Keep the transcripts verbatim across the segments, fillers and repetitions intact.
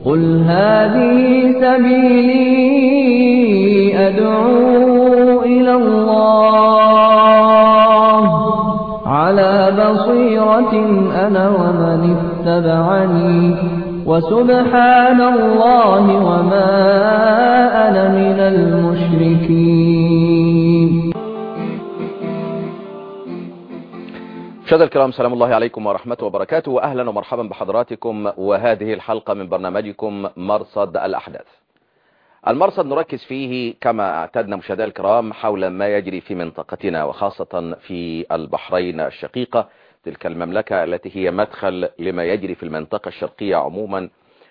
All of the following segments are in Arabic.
قل هذه سبيلي أدعو إلى الله على بصيرة أنا ومن اتبعني وسبحان الله وما أنا من المشركين. مشاهدينا الكرام، سلام الله عليكم ورحمته وبركاته، وأهلا ومرحبا بحضراتكم وهذه الحلقة من برنامجكم مرصد الأحداث. المرصد نركز فيه كما اعتدنا مشاهدينا الكرام حول ما يجري في منطقتنا، وخاصة في البحرين الشقيقة، تلك المملكة التي هي مدخل لما يجري في المنطقة الشرقية عموما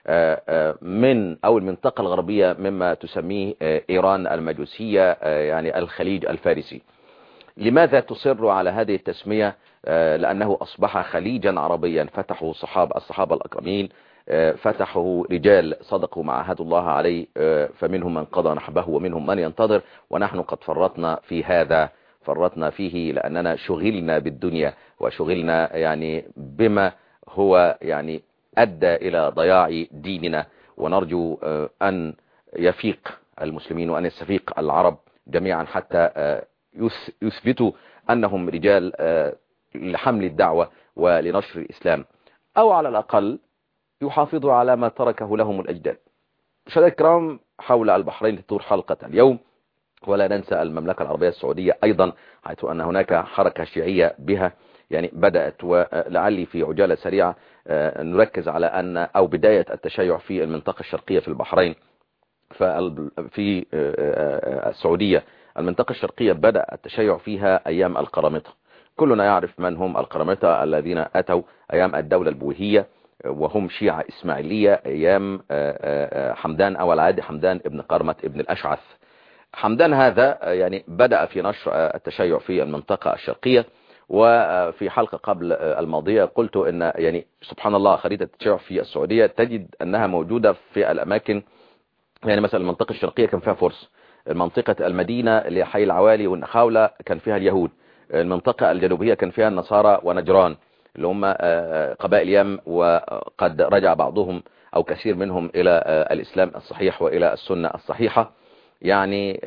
من أو المنطقة الغربية مما تسميه إيران المجوسية، يعني الخليج الفارسي. لماذا تصر على هذه التسمية؟ لأنه أصبح خليجا عربيا فتحوا صحاب الصحابة الأكرمين، فتحوا رجال صدقوا ما عاهدوا الله عليه، فمنهم من قضى نحبه ومنهم من ينتظر، ونحن قد فرطنا في هذا، فرطنا فيه لأننا شغلنا بالدنيا وشغلنا يعني بما هو يعني أدى إلى ضياع ديننا. ونرجو أن يفيق المسلمين وأن يستفيق العرب جميعا حتى يثبتوا أنهم رجال لحمل الدعوة ولنشر الإسلام، أو على الأقل يحافظوا على ما تركه لهم الأجداد. مشاهدينا الكرام، حول البحرين تدور حلقة اليوم، ولا ننسى المملكة العربية السعودية أيضا، حيث أن هناك حركة شيعية بها يعني بدأت. ولعلي في عجالة سريعة نركز على أن أو بداية التشيع في المنطقة الشرقية في البحرين. في السعودية المنطقة الشرقية بدأ التشيع فيها أيام القرامطة. كلنا يعرف من هم القرامطة الذين أتوا أيام الدولة البويهية، وهم شيعة إسماعيلية أيام حمدان أو العادي حمدان ابن قرمة ابن الأشعث. حمدان هذا يعني بدأ في نشر التشيع في المنطقة الشرقية. وفي حلقة قبل الماضية قلت أن يعني سبحان الله خريطة التشيع في السعودية تجد أنها موجودة في الأماكن، يعني مثلا المنطقة الشرقية كان فيها فرس، المنطقة المدينة اللي هي حي العوالي والنخاولة كان فيها اليهود، المنطقة الجنوبية كان فيها النصارى ونجران اللي هم قبائل يم، وقد رجع بعضهم أو كثير منهم إلى الإسلام الصحيح وإلى السنة الصحيحة، يعني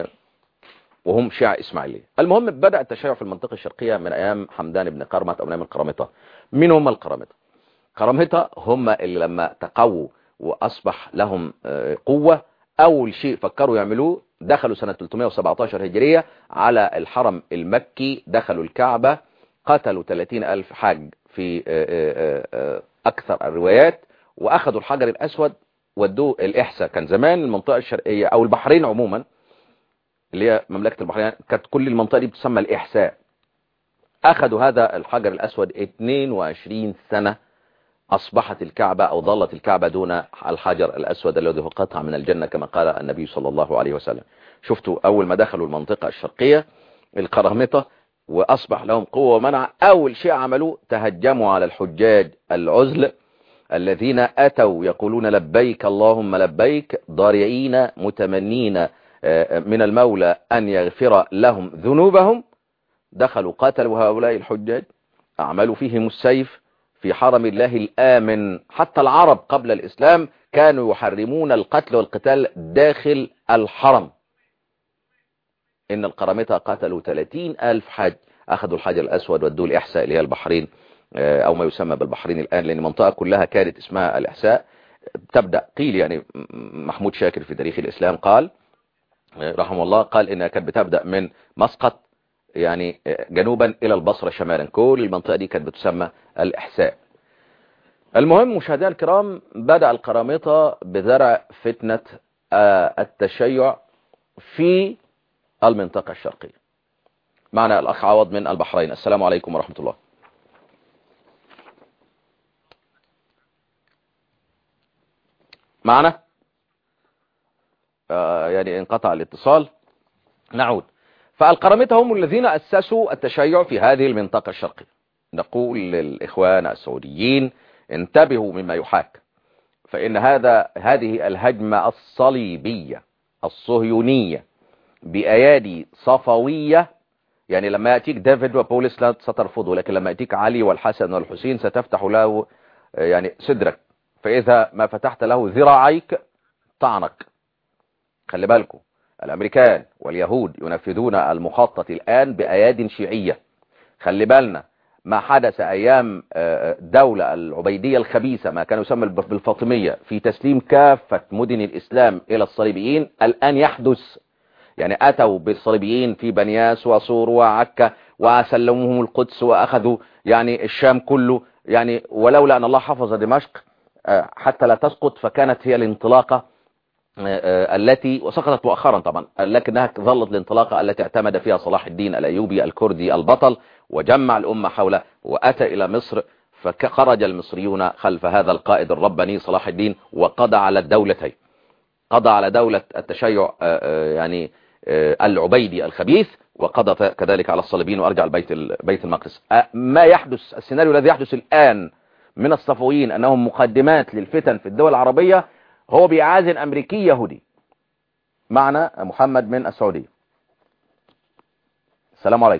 وهم شيعة إسماعيلية. المهم بدأ التشيع في المنطقة الشرقية من أيام حمدان بن قرمة أو من أيام القرامطة. من هم القرامطة؟ قرامطة هم اللي لما تقووا وأصبح لهم قوة، أول شيء فكروا يعملوه دخلوا سنة ثلاثمائة وسبعة عشر هجرية على الحرم المكي، دخلوا الكعبة، قتلوا ثلاثين ألف حاج في أكثر الروايات، وأخذوا الحجر الأسود ودوه الإحساء. كان زمان المنطقة الشرقية أو البحرين عموما اللي هي مملكة البحرين كانت كل المنطقة دي بتسمى الإحساء. أخذوا هذا الحجر الأسود اثنين وعشرين سنة، أصبحت الكعبة أو ظلت الكعبة دون الحجر الأسود الذي هو قطعة من الجنة كما قال النبي صلى الله عليه وسلم. شفتوا أول ما دخلوا المنطقة الشرقية القرامطة وأصبح لهم قوة ومنع، أول شيء عملوه تهجموا على الحجاج العزل الذين أتوا يقولون لبيك اللهم لبيك، ضارعين متمنين من المولى أن يغفر لهم ذنوبهم. دخلوا قاتلوا هؤلاء الحجاج، أعملوا فيهم السيف في حرم الله الآمن. حتى العرب قبل الإسلام كانوا يحرمون القتل والقتال داخل الحرم. إن القرامطة قتلوا ثلاثين ألف حاج، أخذوا الحجر الأسود ودوه الإحساء اللي هي البحرين أو ما يسمى بالبحرين الآن، لأن المنطقة كلها كانت اسمها الإحساء. تبدأ قيل يعني محمود شاكر في تاريخ الإسلام قال رحمه الله، قال إنها كانت بتبدأ من مسقط يعني جنوبا إلى البصرة شمالا، كل المنطقة دي كانت بتسمى الإحساء. المهم مشاهدينا الكرام، بدأ القرامطة بزرع فتنة التشيع في المنطقة الشرقية. معنا الأخ عوض من البحرين. السلام عليكم ورحمة الله. معنا آه يعني انقطع الاتصال، نعود. فالقرامطة هم الذين أسسوا التشيع في هذه المنطقة الشرقية. نقول للإخوان السعوديين انتبهوا مما يحاك، فإن هذا هذه الهجمة الصليبية الصهيونية بأيادي صفوية، يعني لما يأتيك دافيد وبولس لا سترفضه، لكن لما يأتيك علي والحسن والحسين ستفتح له يعني صدرك فإذا ما فتحت له ذراعيك طعنك. خلي بالكم، الأمريكان واليهود ينفذون المخطط الآن بأياد شيعية. خلي بالنا ما حدث أيام دولة العبيدية الخبيثة، ما كان يسمى بالفاطمية، في تسليم كافة مدن الإسلام إلى الصليبيين، الآن يحدث. يعني أتوا بالصليبيين في بنياس وصور وعكا وسلموهم القدس وأخذوا يعني الشام كله، يعني ولولا أن الله حفظ دمشق حتى لا تسقط، فكانت هي الانطلاقة التي وسقطت مؤخرا طبعا، لكنها ظلت الانطلاقة التي اعتمد فيها صلاح الدين الأيوبي الكردي البطل، وجمع الأمة حوله وأتى إلى مصر، فخرج المصريون خلف هذا القائد الرباني صلاح الدين وقضى على الدولتين، قضى على دولة التشيع يعني العبيدي الخبيث، وقضى كذلك على الصليبيين وأرجع البيت بيت المقدس. ما يحدث، السيناريو الذي يحدث الآن من الصفويين أنهم مقدمات للفتن في الدول العربية، هو بيعازن أمريكي يهودي. معنا محمد من السعودية. السلام عليكم.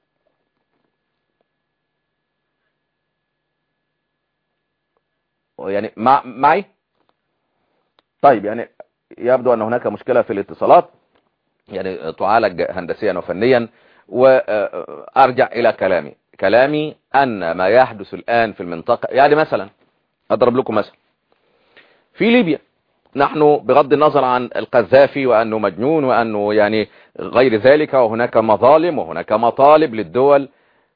يعني مع معي طيب، يعني يبدو أن هناك مشكلة في الاتصالات، يعني تعالج هندسيا وفنيا. وأرجع إلى كلامي كلامي أن ما يحدث الآن في المنطقة، يعني مثلا أضرب لكم مثلا في ليبيا، نحن بغض النظر عن القذافي وأنه مجنون وأنه يعني غير ذلك، وهناك مظالم وهناك مطالب للدول،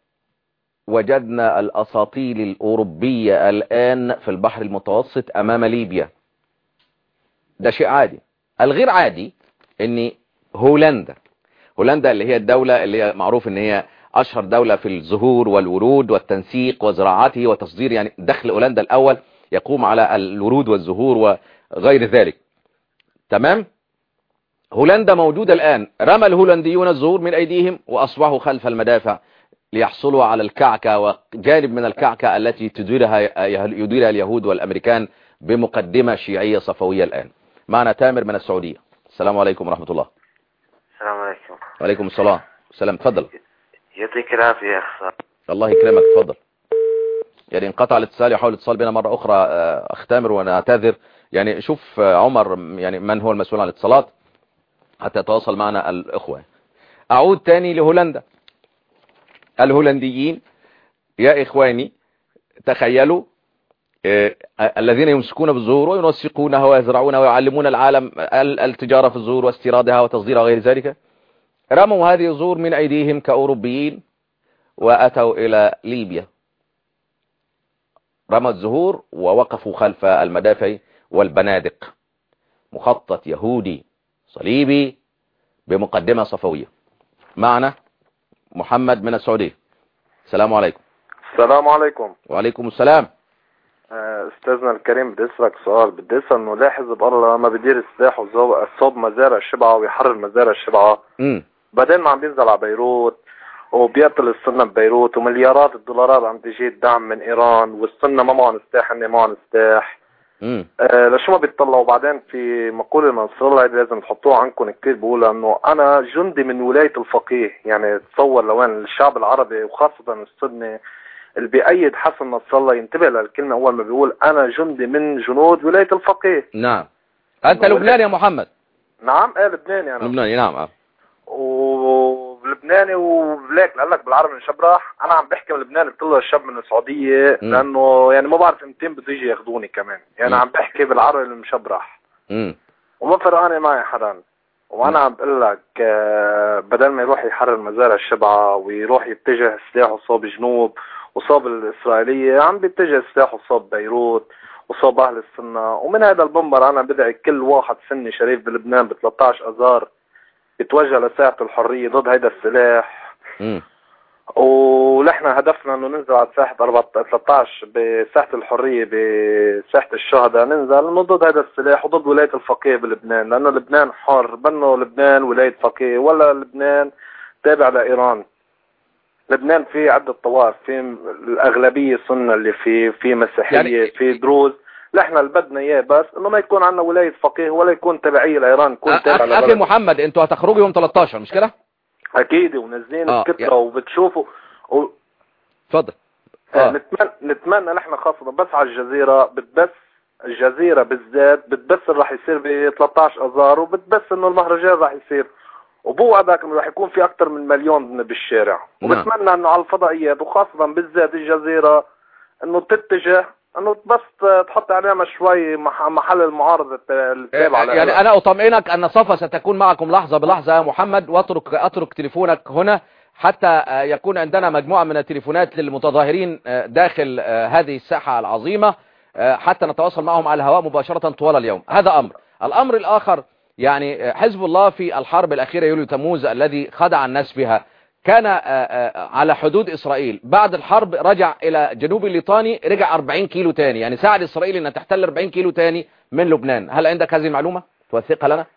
وجدنا الأساطيل الأوروبية الآن في البحر المتوسط أمام ليبيا. ده شيء عادي. الغير عادي ان هولندا هولندا اللي هي الدولة اللي هي معروف ان هي اشهر دولة في الزهور والورود والتنسيق وزراعته وتصدير، يعني دخل هولندا الاول يقوم على الورود والزهور وغير ذلك. تمام. هولندا موجودة الان، رمى الهولنديون الزهور من ايديهم واصبحوا خلف المدافع ليحصلوا على الكعكة وجانب من الكعكة التي تديرها يديرها اليهود والامريكان بمقدمة شيعية صفوية الان. معنا تامر من السعودية. السلام عليكم ورحمة الله. السلام عليكم. وعليكم السلام. السلام، تفضل. يعطيك العافية يا أخ. الله يكرمك، تفضل. يعني انقطع الاتصال، يحاول الاتصال بنا مرة أخرى أختامر ونعتذر. يعني شوف عمر، يعني من هو المسؤول عن الاتصالات حتى يتواصل معنا الإخوة. أعود تاني لهولندا. الهولنديين يا إخواني تخيلوا آه الذين يمسكون بالزهور وينسقونها ويزرعونها ويعلمون العالم التجارة في الزهور واستيرادها وتصديرها وغير ذلك، رموا هذه الزهور من أيديهم كأوروبيين وأتوا إلى ليبيا، رموا الزهور ووقفوا خلف المدافع والبنادق. مخطط يهودي صليبي بمقدمة صفوية. معنا محمد من السعودية. السلام عليكم. السلام عليكم. وعليكم السلام. استاذنا الكريم، بدي اسالك سؤال. بدي اسال انه ليه حزب الله لما بدير السلاح وصوب مزارع الشبعه ويحرر مزارع الشبعه امم بعدين ما عم بينزل على بيروت وبيقتل السنه ببيروت ومليارات الدولارات عم تجي الدعم من ايران والسنه ما معهم سلاح، هن معهم سلاح. امم آه ليش ما بيطلعوا؟ بعدين في مقوله نصر الله لازم تحطوها عنكم كثير، بقول انه انا جندي من ولايه الفقيه. يعني تصور لوين الشعب العربي وخاصه السنه اللي بيأيد حسن نصر الله ينتبه للكلمة أول ما بيقول أنا جندي من جنود ولاية الفقيه. نعم. أنت لبناني يا محمد؟ نعم ايه لبناني أنا. لبناني نعم. اه ولبناني وبلاك قال لك بالعربي من شبرح. أنا عم بحكي من لبنان، قلت له الشاب من السعودية م. لأنه يعني ما بعرف امتين بده يجي ياخذوني كمان، يعني م. عم بحكي بالعربي المشبرح م. وما فرقاني معي حدا. وانا عم بقول لك بدل ما يروح يحرر مزارع الشبعة ويروح يتجه سلاحه صوب جنوب وصاب الإسرائيلية، عم بيتجه سلاح وصاب بيروت وصاب أهل السنة. ومن هذا المنبر أنا بدعي كل واحد سني شريف بلبنان ب ثلاثة عشر أذار يتوجه لساحة الحرية ضد هيدا السلاح. م. ونحن هدفنا انه ننزل على ساحة ثلاثة عشر بساحة الحرية بساحة الشهداء، ننزل انه ضد هذا السلاح وضد ولاية الفقيه بلبنان، لأنه لبنان حر، بنه لبنان ولاية فقيه ولا لبنان تابع لإيران. لبنان فيه عدة طوائف، في الأغلبية سنة اللي فيه، في مسيحية يعني في دروز. نحن اللي بدنا اياه بس انه ما يكون عندنا ولاية فقيه ولا يكون تبعية لإيران، يكون تابع لبلد. اخي محمد، انتوا هتخرجوا يوم ثلاثة عشر مش كده؟ اكيد، ونازلين آه الكتلة يعني. وبتشوفوا اتفضل. و... آه. نتمنى نتمنى نحن خاصة بس على الجزيرة بتبث الجزيرة بالذات بتبث راح يصير ب ثلاثة عشر اذار، وبتبث انه المهرجان راح يصير، وبوعدك انه راح يكون في اكثر من مليون بالشارع. نعم. وبتمنى انه على الفضائيات وخاصة بالذات الجزيرة انه تتجه انه بس تحط عليها شوي محل المعارضة التابعة. يعني انا اطمئنك ان صفا ستكون معكم لحظة بلحظة يا محمد، واترك اترك تليفونك هنا حتى يكون عندنا مجموعة من التليفونات للمتظاهرين داخل هذه الساحة العظيمة حتى نتواصل معهم على الهواء مباشرة طوال اليوم. هذا أمر. الأمر الآخر، يعني حزب الله في الحرب الأخيرة يوليو تموز الذي خدع الناس بها كان على حدود إسرائيل، بعد الحرب رجع إلى جنوب الليطاني، رجع أربعين كيلو تاني، يعني ساعد إسرائيل أن تحتل أربعين كيلو تاني من لبنان. هل عندك هذه المعلومة توثقها لنا؟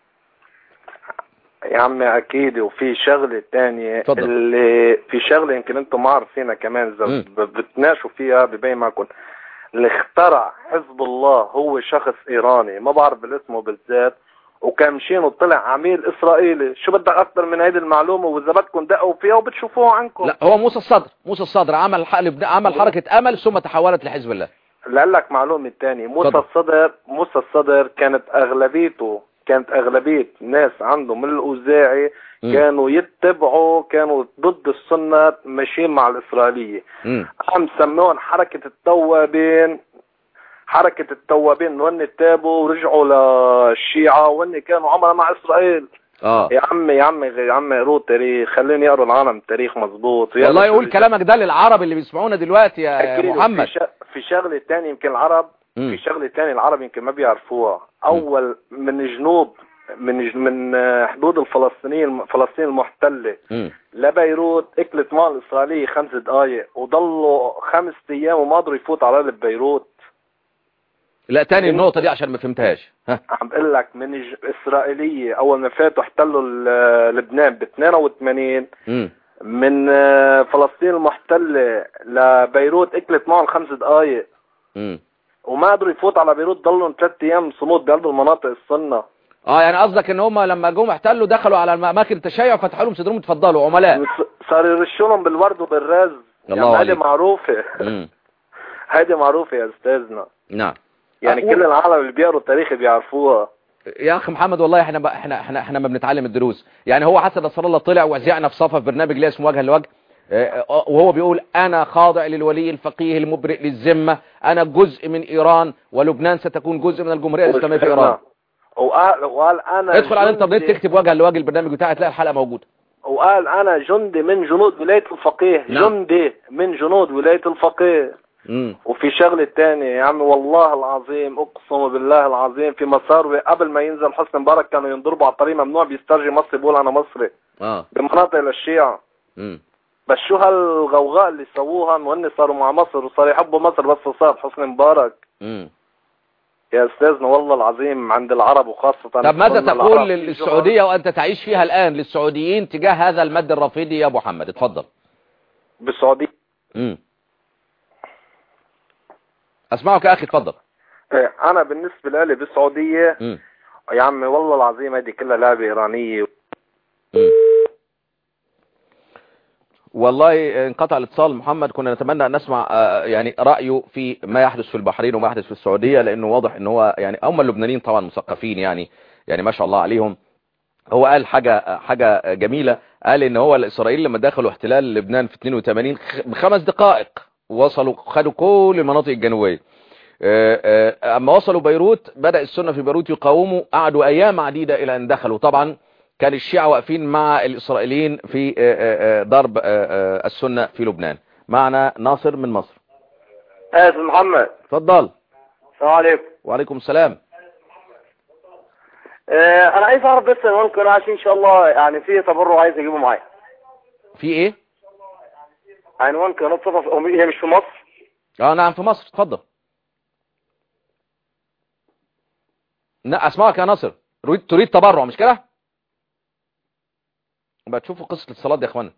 يا عمي اكيد. وفي شغله ثانيه فضل. اللي في شغله يمكن انتم ما عارفينها كمان، اذا بتناقشوا فيها ببين معكم. اللي اخترع حزب الله هو شخص ايراني ما بعرف بالاسمه بالذات، وكان مشينه طلع عميل اسرائيلي. شو بدك اكثر من هيدي المعلومه؟ واذا بدكم دقوا فيها وبتشوفوها عنكم. لا، هو موسى الصدر. موسى الصدر عمل عمل حركه امل ثم تحولت لحزب الله. لأقول لك معلومه ثانيه، موسى الصدر موسى الصدر كانت اغلبيته كانت اغلبيه ناس عنده من الاوزاعي كانوا يتبعوا، كانوا ضد السنه ماشيين مع الاسرائيليه. عم سموهم حركه التوابين. حركة التوابين انه هن تابوا ورجعوا للشيعة وهن كانوا عمرا مع اسرائيل. اه يا عمي يا عمي يا عمي قروا التاريخ، خليني يقروا العالم التاريخ مظبوط. والله يقول كلامك ده للعرب اللي بيسمعونا دلوقتي يا محمد. في, في شغله ثانيه يمكن العرب م. في شغله ثانيه العرب يمكن ما بيعرفوها. اول م. من جنوب من من حدود الفلسطينيين فلسطين المحتله م. لبيروت اكلت مال الاسرائيليه خمس دقائق، وضلوا خمس ايام وما قدروا يفوت على قلب بيروت. لا تاني النقطة دي عشان ما فهمتهاش. ها عم بقول لك من إسرائيلية أول ما فاتوا احتلوا لبنان ب اثنين وثمانين م. من فلسطين المحتلة لبيروت اكلت معهم خمس دقائق وما قدروا يفوت على بيروت، ضلوا ثلاث أيام صمود بقلب المناطق الصنة. اه يعني قصدك ان هم لما جم احتلوا دخلوا على اماكن التشيع فتحوا لهم صدرهم اتفضلوا عملاء، صاروا يرشوا لهم بالورد وبالرز. يعني هذه معروفة. هذه معروفة يا استاذنا. نعم. يعني أقول... كل العالم اللي بيقروا التاريخ بيعرفوها. يا اخي محمد والله احنا ب... احنا احنا احنا ما بنتعلم الدروس. يعني هو حسن نصر الله طلع وزعنا في صفه في برنامج ليه اسمه وجها لوجه، وهو بيقول انا خاضع للولي الفقيه المبرئ للذمه، انا جزء من ايران ولبنان ستكون جزء من الجمهوريه الاسلاميه في ايران. وقال وقال انا ادخل على الانترنت تكتب وجها لوجه البرنامج بتاعي تلاقي الحلقه موجوده. وقال انا جندي من جنود ولايه الفقيه. نعم. جندي من جنود ولايه الفقيه. مم. وفي شغله ثانيه يا عمي والله العظيم اقسم بالله العظيم، في مسار قبل ما ينزل حسني مبارك كانوا ينضربوا على الطريق ممنوع بيسترجي مصري بيقول انا مصري. اه بمناطق للشيعة. امم بس شو هالغوغاء اللي سووها وهن صاروا مع مصر وصاروا يحبوا مصر بس صار حسني مبارك. امم يا استاذنا والله العظيم عند العرب وخاصه. طب ماذا تقول للسعوديه وانت تعيش فيها الان للسعوديين تجاه هذا المد الرافضي يا ابو محمد؟ اتفضل. بالسعوديه امم اسمعك يا اخي اتفضل. انا بالنسبه لي بالسعوديه م. يا عمي والله العظيم هذه كلها لعبه ايرانيه. م. والله انقطع الاتصال محمد، كنا نتمنى ان نسمع يعني رايه في ما يحدث في البحرين وما يحدث في السعوديه، لانه واضح ان هو يعني هم اللبنانيين طبعا مثقفين يعني يعني ما شاء الله عليهم. هو قال حاجه حاجه جميله، قال ان هو الاسرائيلي لما دخلوا احتلال لبنان في اثنين وثمانين بخمس دقائق وصلوا خدوا كل المناطق الجنوبيه. اما وصلوا بيروت بدأ السنة في بيروت يقاوموا، قعدوا ايام عديدة الى ان دخلوا. طبعا كان الشيعة واقفين مع الاسرائيليين في ضرب السنة في لبنان. معنا ناصر من مصر. استاذ محمد اتفضل. السلام عليكم. وعليكم السلام. اه انا عايز اعرف بس عنوان القناة عشان ان شاء الله يعني في تبرع عايز اجيبه معايا. في ايه؟ عنوان قناة صفا، هي مش في مصر؟ اه نعم في مصر. اتفضل. لا اسمعك يا ناصر. تريد تريد تبرع مش كده؟ بقى تشوفوا قصة الاتصالات دي يا اخوانا.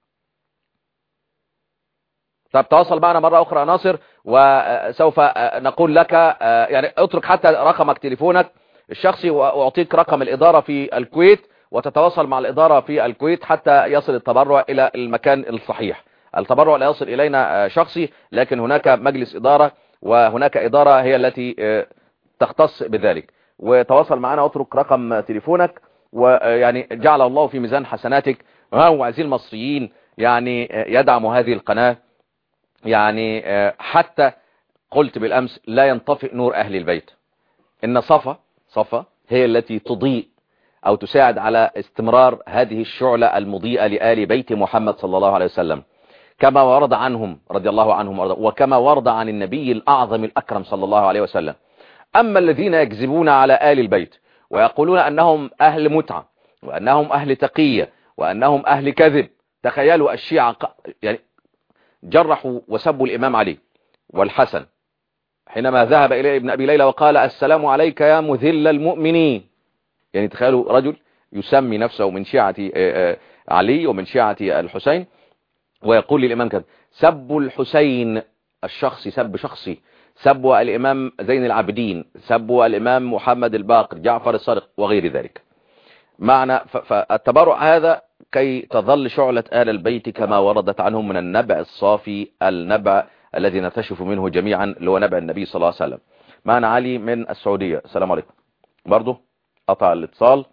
طب تواصل معنا مرة اخرى يا ناصر وسوف نقول لك يعني اترك حتى رقمك تليفونك الشخصي واعطيك رقم الادارة في الكويت وتتواصل مع الادارة في الكويت حتى يصل التبرع الى المكان الصحيح. التبرع لا يصل الينا شخصي، لكن هناك مجلس ادارة وهناك ادارة هي التي تختص بذلك. وتواصل معنا واترك رقم تليفونك، ويعني جعل الله في ميزان حسناتك وعزيز المصريين يعني يدعموا هذه القناة. يعني حتى قلت بالأمس لا ينطفئ نور أهل البيت. إن صفا صفا هي التي تضيء أو تساعد على استمرار هذه الشعلة المضيئة لآل بيت محمد صلى الله عليه وسلم، كما ورد عنهم رضي الله عنهم وكما ورد عن النبي الأعظم الأكرم صلى الله عليه وسلم. أما الذين يكذبون على آل البيت ويقولون أنهم أهل متعة وأنهم أهل تقية وأنهم أهل كذب، تخيلوا الشيعة يعني جرحوا وسبوا الإمام علي والحسن حينما ذهب إليه ابن أبي ليلى وقال السلام عليك يا مذل المؤمنين. يعني تخيلوا رجل يسمي نفسه من شيعة علي ومن شيعة الحسين ويقول للإمام كذا. سبوا الحسين الشخصي سب شخصي، سبوا الإمام زين العابدين، سبوا الإمام محمد الباقر، جعفر الصادق وغير ذلك. معنى فالتبرع هذا كي تظل شعلة آل البيت كما وردت عنهم من النبع الصافي، النبع الذي نكتشف منه جميعا اللي هو نبع النبي صلى الله عليه وسلم. معنا علي من السعودية. السلام عليكم. برضو قطع الاتصال،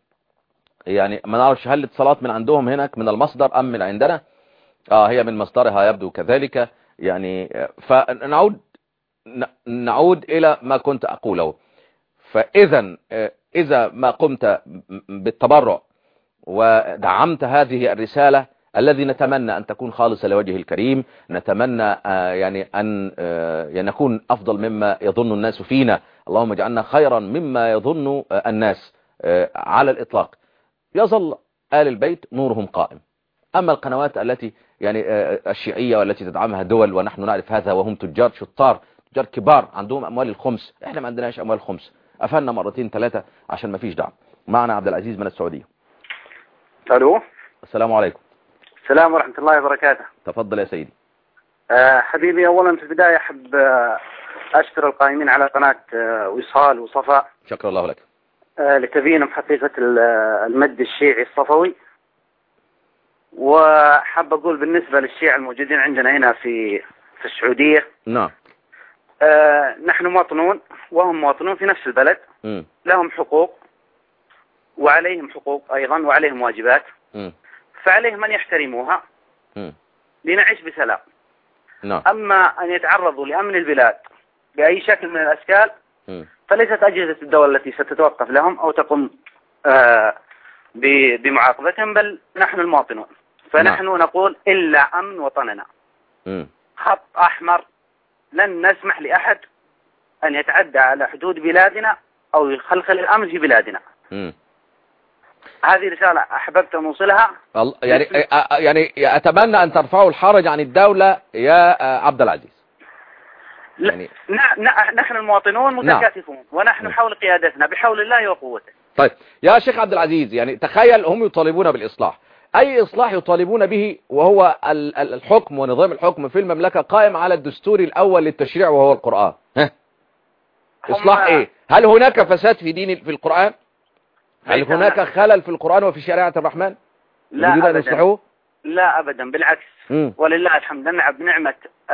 يعني ما نعرفش هل الاتصالات من عندهم هناك من المصدر أم من عندنا. آه هي من مصدرها يبدو كذلك. يعني فنعود نعود إلى ما كنت أقوله. فإذا إذا ما قمت بالتبرع ودعمت هذه الرسالة الذي نتمنى أن تكون خالصة لوجه الكريم، نتمنى يعني أن نكون أفضل مما يظن الناس فينا، اللهم اجعلنا خيرا مما يظن الناس على الإطلاق، يظل آل البيت نورهم قائم. أما القنوات التي يعني الشيعية والتي تدعمها دول ونحن نعرف هذا وهم تجار شطار، تجار كبار عندهم أموال الخمس، إحنا ما عندناش أموال الخمس، أفلنا مرتين ثلاثة عشان ما فيش دعم. معنا عبد العزيز من السعودية. الو. السلام عليكم. السلام ورحمة الله وبركاته. تفضل يا سيدي. أه حبيبي، أولا في البداية أحب أشكر القائمين على قناة وصال وصفاء. شكرا الله لك. أه لتبيينهم حقيقة المد الشيعي الصفوي. وحب أقول بالنسبة للشيعة الموجودين عندنا هنا في في السعودية، نعم، أه نحن مواطنون وهم مواطنون في نفس البلد. م. لهم حقوق وعليهم حقوق أيضا وعليهم واجبات. م. فعليهم أن يحترموها م. لنعيش بسلام. نعم. أما أن يتعرضوا لأمن البلاد بأي شكل من الأشكال م. فليست أجهزة الدولة التي ستتوقف لهم أو تقوم آه بمعاقبتهم، بل نحن المواطنون. فنحن نعم. نقول إلا أمن وطننا. م. خط أحمر، لن نسمح لأحد أن يتعدى على حدود بلادنا أو يخلخل الأمن في بلادنا. م. هذه رسالة أحببت أن أوصلها. يعني يعني أتمنى أن ترفعوا الحرج عن الدولة يا عبد العزيز. يعني نحن المواطنون متكاتفون. نعم. ونحن م. حول قيادتنا بحول الله وقوته. طيب يا شيخ عبد العزيز، يعني تخيل هم يطالبون بالإصلاح، أي إصلاح يطالبون به وهو الحكم ونظام الحكم في المملكة قائم على الدستور الأول للتشريع وهو القرآن. ها؟ إصلاح إيه؟ هل هناك فساد في دين في القرآن؟ هل هناك خلل في القرآن وفي شريعة الرحمن؟ لا أبدا. لا أبدا، بالعكس. م. ولله الحمد نلعب بنعمة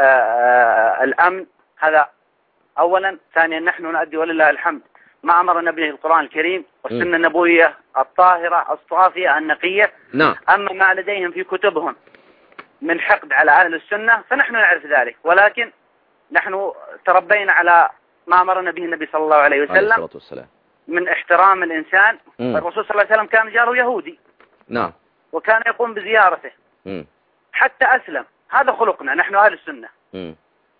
الأمن هذا أولا. ثانيا نحن نؤدي ولله الحمد ما أمرنا به القرآن الكريم والسنة النبوية الطاهرة الصافية النقية. نعم. أما ما لديهم في كتبهم من حقد على أهل السنة فنحن نعرف ذلك، ولكن نحن تربينا على ما أمرنا به النبي صلى الله عليه وسلم عليه الصلاة والسلام من احترام الإنسان. م. الرسول صلى الله عليه وسلم كان جاره يهودي. نعم. وكان يقوم بزيارته. م. حتى أسلم. هذا خلقنا نحن أهل السنة. م.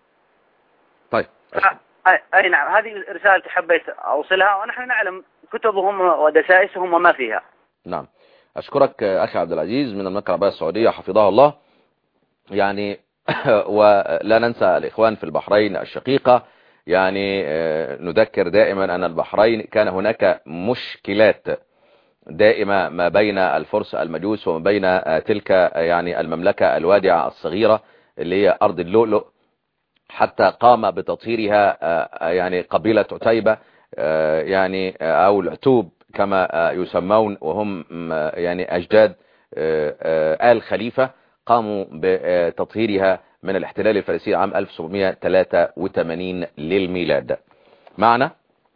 طيب. أي نعم، هذه رسالة حبيت أوصلها، ونحن نعلم كتبهم ودسائسهم وما فيها. نعم، أشكرك أخي عبد العزيز من المملكة العربية السعودية حفظها الله. يعني ولا ننسى الإخوان في البحرين الشقيقة، يعني نذكر دائما أن البحرين كان هناك مشكلات دائمة ما بين الفرس المجوس وما بين تلك يعني المملكة الوادعة الصغيرة اللي هي أرض اللؤلؤ، حتى قام بتطهيرها يعني قبيلة عتيبة يعني أو العتوب كما يسمون، وهم يعني أجداد آل خليفة، قاموا بتطهيرها من الاحتلال الفارسي عام ألف وسبعمائة وثلاثة وثمانين للميلاد. معنا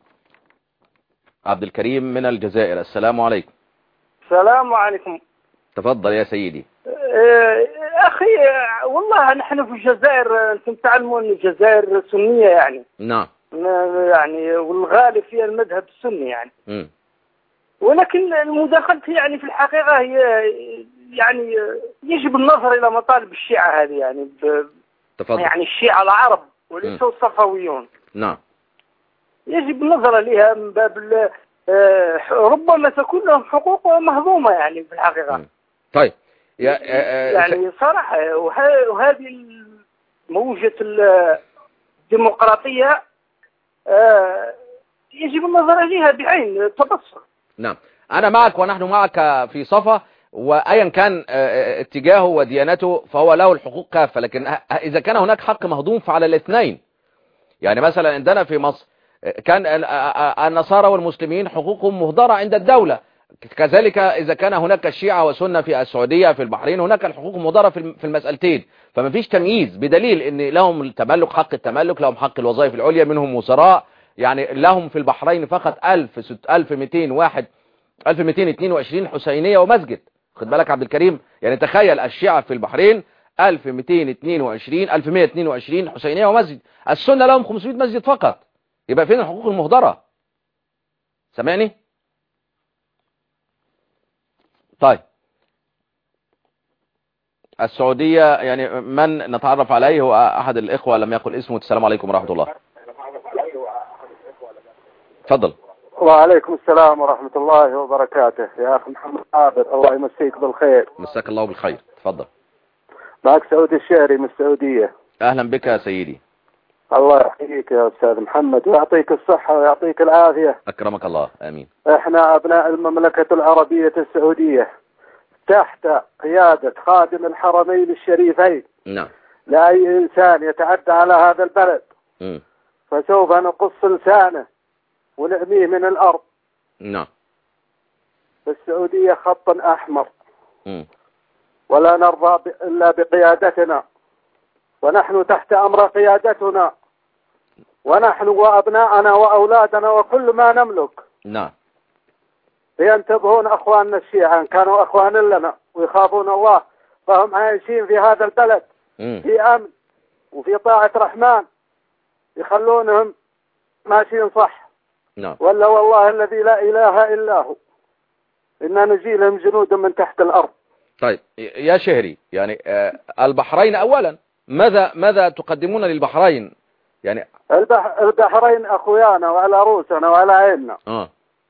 عبد الكريم من الجزائر. السلام عليكم. السلام عليكم. تفضل يا سيدي. اه أخي والله نحن في الجزائر أنتم تعلمون الجزائر سنية يعني. نعم. يعني والغالب فيها المذهب السني يعني. م. ولكن المداخلة يعني في الحقيقة هي يعني يجب النظر إلى مطالب الشيعة هذه يعني. تفضل. يعني الشيعة العرب وليسوا الصفويون. نعم. يجب النظر لها من باب ربما تكون لهم حقوق مهضومة يعني في الحقيقة. م. طيب. يا يعني صراحة وهذه موجة الديمقراطية يجب النظر إليها بعين التبصر. نعم أنا معك ونحن معك في صفة، وأيا كان اتجاهه وديانته فهو له الحقوق كافة، لكن إذا كان هناك حق مهضوم فعلى الاثنين. يعني مثلا عندنا في مصر كان النصارى والمسلمين حقوقهم مهدرة عند الدولة، كذلك إذا كان هناك الشيعة وسنة في السعودية في البحرين هناك الحقوق مهدرة في المسألتين، فما فيش تمييز، بدليل ان لهم التملك، حق التملك، لهم حق الوظائف العليا، منهم وزراء، يعني لهم في البحرين فقط ألف ومئتين واحد ألف ومئتين واثنين وعشرين حسينية ومسجد. خد بالك عبد الكريم، يعني تخيل الشيعة في البحرين ألف ومئتين واثنين وعشرين ألف ومئة واثنين وعشرين حسينية ومسجد، السنة لهم خمسمئة مسجد فقط، يبقى فين الحقوق المهدرة؟ سامعني؟ طيب السعودية يعني من نتعرف عليه هو أحد الإخوة لم يقل اسمه. السلام عليكم ورحمة الله. تفضل. وعليكم السلام ورحمة الله وبركاته. يا أخي محمد عابر الله يمسيك بالخير. مساك الله بالخير. تفضل. معك سعودي الشهري من السعودية. أهلا بك يا سيدي. الله يحييك يا أستاذ محمد ويعطيك الصحة ويعطيك العافية. أكرمك الله. آمين. احنا أبناء المملكة العربية السعودية تحت قيادة خادم الحرمين الشريفين. نعم. لأي إنسان يتعدى على هذا البلد م. فسوف نقص لسانه ونعميه من الأرض. نعم. في السعودية خط أحمر م. ولا نرضى إلا بقيادتنا، ونحن تحت أمر قيادتنا، ونحن وأبناءنا وأولادنا وكل ما نملك. نعم. ينتبهون أخواننا الشيعة إن كانوا أخوان لنا ويخافون الله، فهم عايشين في هذا البلد م. في أمن وفي طاعة رحمن، يخلونهم ماشيين صح. نعم. ولا والله الذي لا إله إلا هو إننا نجيلهم جنود من تحت الأرض. طيب يا شهري، يعني البحرين أولا، ماذا ماذا تقدمون للبحرين؟ يعني البحرين أخويانا وعلى رؤوسنا وعلى عيننا. آه.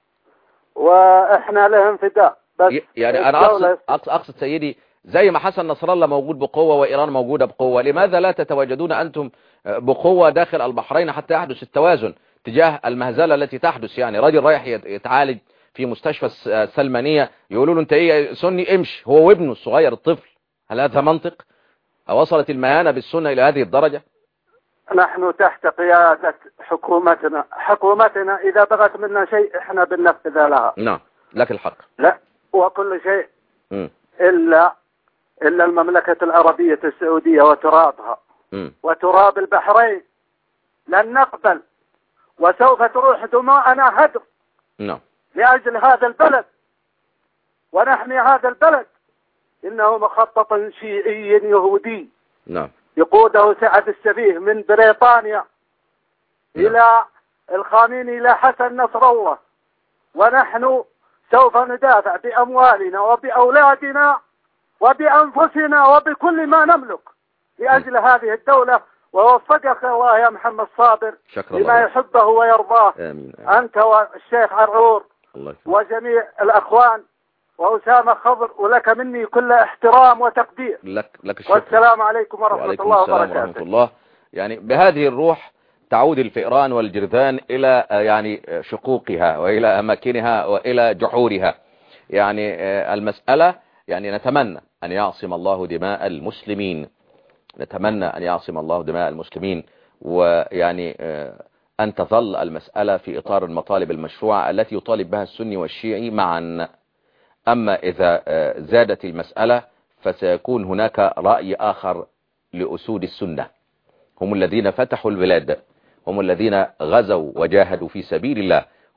وإحنا لهم فداء. بس يعني أنا أقصد, أقصد سيدي زي ما حسن نصر الله موجود بقوة وإيران موجودة بقوة، لماذا لا تتواجدون أنتم بقوة داخل البحرين حتى يحدث التوازن تجاه المهزلة التي تحدث؟ يعني راجل رايح يتعالج في مستشفى السلمانية يقولوا له انت ايه سني امشي، هو وابنه الصغير الطفل، هل هذا منطق؟ وصلت المهانة بالسنة إلى هذه الدرجة؟ نحن تحت قيادة حكومتنا، حكومتنا إذا بغت منا شيء إحنا بننفذ لها. نعم لك الحق. لا وكل شيء م. إلا إلا المملكة العربية السعودية وترابها م. وتراب البحرين لن نقبل، وسوف تروح دماءنا هدر. نعم. لأجل هذا البلد ونحمي هذا البلد. إنه مخطط شيعي يهودي. نعم. يقوده سعد السفيه من بريطانيا. نعم. إلى الخامنئي إلى حسن نصر الله، ونحن سوف ندافع بأموالنا وبأولادنا وبأنفسنا وبكل ما نملك لأجل م. هذه الدولة. ووفقك الله يا محمد صابر لما يحبه ويرضاه. آمين. آمين. أنت والشيخ عرعور الله وجميع الأخوان وأسامة خضر، ولك مني كل احترام وتقدير. لك لك الشكر. والسلام عليكم ورحمة وعليكم الله السلام وبركاته. ورحمة الله. يعني بهذه الروح تعود الفئران والجرذان إلى يعني شقوقها وإلى أماكنها وإلى جحورها. يعني المسألة يعني نتمنى أن يعصم الله دماء المسلمين، نتمنى أن يعصم الله دماء المسلمين، ويعني أن تظل المسألة في إطار المطالب المشروعة التي يطالب بها السني والشيعي معا. أما إذا زادت المسألة فسيكون هناك رأي آخر لأسود السنة، هم الذين فتحوا البلاد، هم الذين غزوا وجاهدوا في سبيل الله،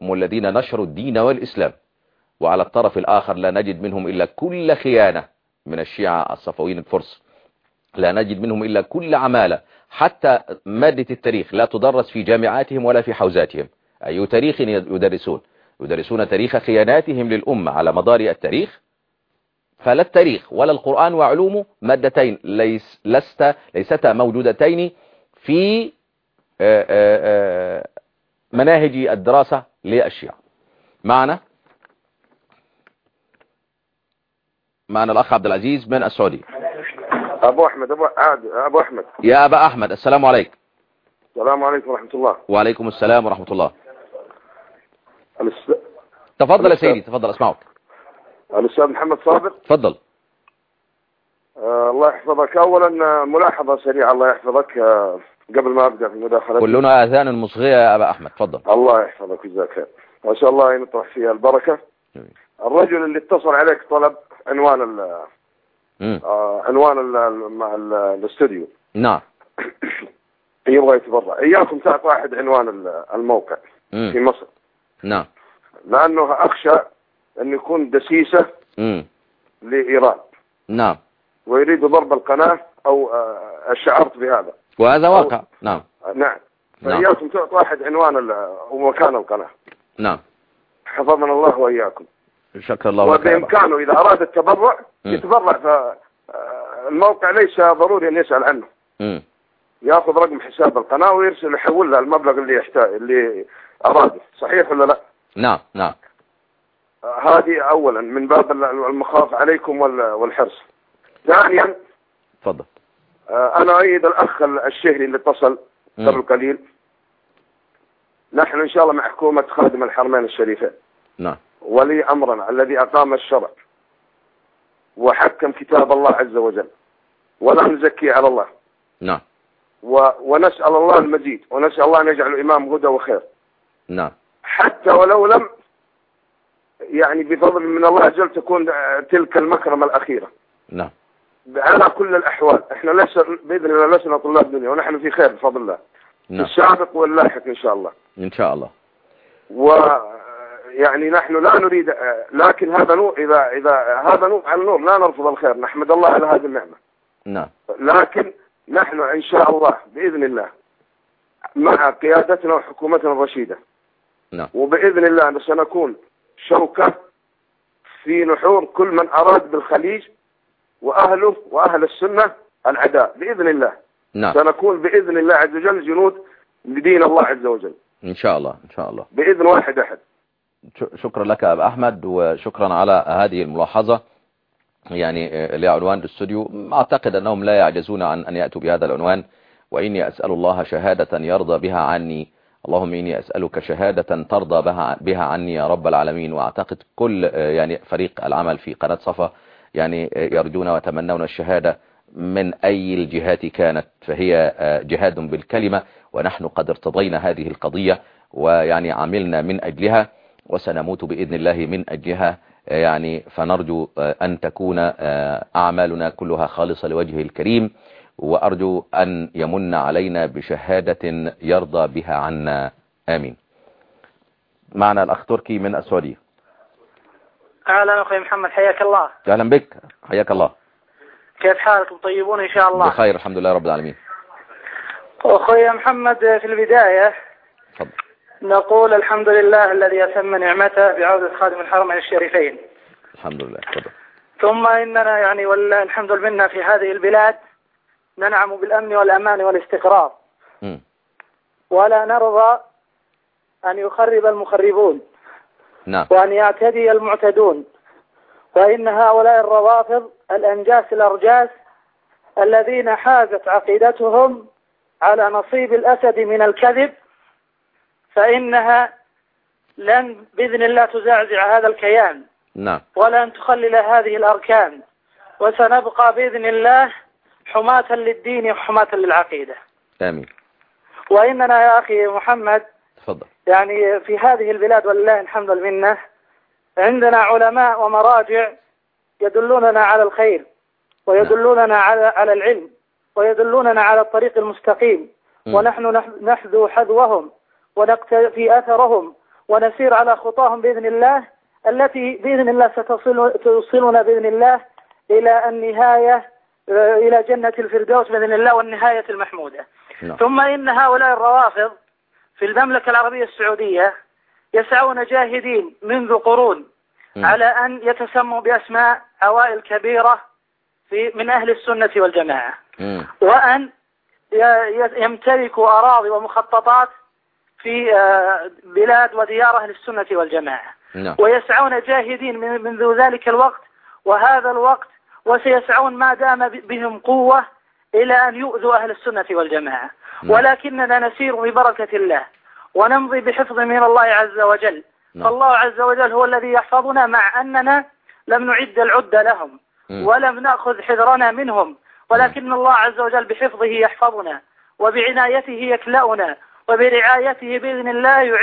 هم الذين نشروا الدين والإسلام. وعلى الطرف الآخر لا نجد منهم إلا كل خيانة من الشيعة الصفويين الفرس، لا نجد منهم إلا كل عمالة. حتى مادة التاريخ لا تدرس في جامعاتهم ولا في حوزاتهم. أي تاريخ يدرسون؟ يدرسون تاريخ خياناتهم للأمة على مدار التاريخ. فلا التاريخ ولا القرآن وعلومه مادتين ليس لست ليستا موجودتين في مناهج الدراسة للشيعة. معنا معنا الأخ عبد العزيز من السعودية. أبو أحمد أبو عاد أبو أحمد يا أبا أحمد، السلام عليكم. السلام عليكم ورحمة الله. وعليكم السلام ورحمة الله. الأستاذ تفضل يا سيدي، تفضل أسمعك. الأستاذ محمد صابر. تفضل. آه الله يحفظك. أولا ملاحظة سريعة الله يحفظك آه قبل ما أبدأ في المداخلة. كلنا آذان مصغية يا أبا أحمد، تفضل. الله يحفظك وجزاك خير، ما شاء الله ينطرح فيها البركة. الرجل اللي اتصل عليك طلب عنوان ال آه عنوان ال ال الاستوديو. نعم. يبغى يتبرع. إياكم تعطوا واحد عنوان الموقع مم. في مصر. نعم. لأنه أخشى أن يكون دسيسة مم. لإيران. نعم. ويريد ضرب القناة أو آه شعرت بهذا. وهذا واقع. نعم. نعم. فإياكم تعطوا واحد عنوان ومكان القناة. نعم. حفظنا الله وإياكم. شكرا الله. وبإمكانه إذا أراد التبرع يتبرع. فالموقع ليس ضروري أن يسأل عنه. م. يأخذ رقم حساب القناة ويرسل يحول له المبلغ اللي يحتاج اللي أراده. صحيح ولا لا؟ نعم نعم. هذه أولا من باب المخاف عليكم والحرص. ثانيا تفضل. أنا أيد الأخ الشهري اللي اتصل قبل قليل. نحن إن شاء الله مع حكومة خادم الحرمين الشريفين. نعم. ولي أمرنا الذي أقام الشرع وحكم كتاب الله عز وجل، ولا نزكي على الله. نعم. و... ونسأل الله المزيد، ونسأل الله أن يجعل إمام هدى وخير. نعم. حتى ولو لم يعني بفضل من الله عز وجل تكون تلك المكرمة الأخيرة. نعم. على كل الأحوال احنا لسه بإذن الله لسنا طلاب دنيا، ونحن في خير بفضل الله. نعم. السابق واللاحق إن شاء الله. إن شاء الله. ويعني نحن لا نريد، لكن هذا نور، إذا إذا هذا نور على نور لا نرفض الخير، نحمد الله على هذه النعمة. نعم. لكن نحن إن شاء الله بإذن الله مع قيادتنا وحكومتنا الرشيدة. نعم. وبإذن الله سنكون شوكة في نحور كل من أراد بالخليج وأهله وأهل السنة العداء بإذن الله. نعم. سنكون بإذن الله عز وجل جنود لدين الله عز وجل. إن شاء الله إن شاء الله. بإذن واحد أحد. شكرا لك أبا أحمد، وشكرا على هذه الملاحظة. يعني لعنوان الاستوديو أعتقد أنهم لا يعجزون عن أن يأتوا بهذا العنوان. وإني أسأل الله شهادة يرضى بها عني، اللهم إني أسألك شهادة ترضى بها, بها عني يا رب العالمين. وأعتقد كل يعني فريق العمل في قناة صفا يعني يرجون ويتمنون الشهادة من أي الجهات كانت، فهي جهاد بالكلمة، ونحن قد ارتضينا هذه القضية ويعني عملنا من أجلها وسنموت بإذن الله من أجلها. يعني فنرجو أن تكون أعمالنا كلها خالصة لوجهه الكريم، وأرجو أن يمن علينا بشهادة يرضى بها عنا، آمين. معنا الأخ تركي من السعودية. أهلا أخي محمد، حياك الله. أهلا بك، حياك الله. كيف حالكم؟ طيبون إن شاء الله؟ بخير الحمد لله رب العالمين. أخوي محمد، في البداية فضل. نقول الحمد لله الذي أتم نعمته بعودة خادم الحرمين الشريفين. الحمد لله. فضل. ثم إننا يعني والله الحمد لله في هذه البلاد ننعم بالأمن والأمان والاستقرار. م. ولا نرضى أن يخرب المخربون. نعم. وأن يعتدي المعتدون. وإن هؤلاء الروافض الأنجاس الأرجاس الذين حازت عقيدتهم على نصيب الأسد من الكذب، فإنها لن بإذن الله تزعزع هذا الكيان. نعم. ولن تخلل هذه الأركان، وسنبقى بإذن الله حماة للدين وحماة للعقيدة. آمين. وإننا يا أخي محمد تفضل. يعني في هذه البلاد والله الحمد لله عندنا علماء ومراجع يدلوننا على الخير، ويدلوننا على على العلم، ويدلوننا على الطريق المستقيم. م. ونحن نحذو حذوهم ونقتفي أثرهم ونسير على خطاهم بإذن الله، التي بإذن الله ستوصلنا بإذن الله إلى النهاية، إلى جنة الفردوس بإذن الله والنهاية المحمودة. no. ثم إن هؤلاء الروافض في المملكة العربية السعودية يسعون جاهدين منذ قرون mm. على أن يتسموا بأسماء عوائل كبيرة في من أهل السنة والجماعة mm. وأن يمتلكوا أراضي ومخططات في بلاد وديار أهل السنة والجماعة no. ويسعون جاهدين منذ ذلك الوقت وهذا الوقت، وسيسعون ما دام بهم قوة إلى أن يؤذوا أهل السنة والجماعة no. ولكننا نسير ببركة الله ونمضي بحفظ من الله عز وجل no. فالله عز وجل هو الذي يحفظنا، مع أننا لم نعد العدة لهم mm. ولم نأخذ حذرنا منهم، ولكن الله عز وجل بحفظه يحفظنا وبعنايته يكلأنا وبرعايته بإذن الله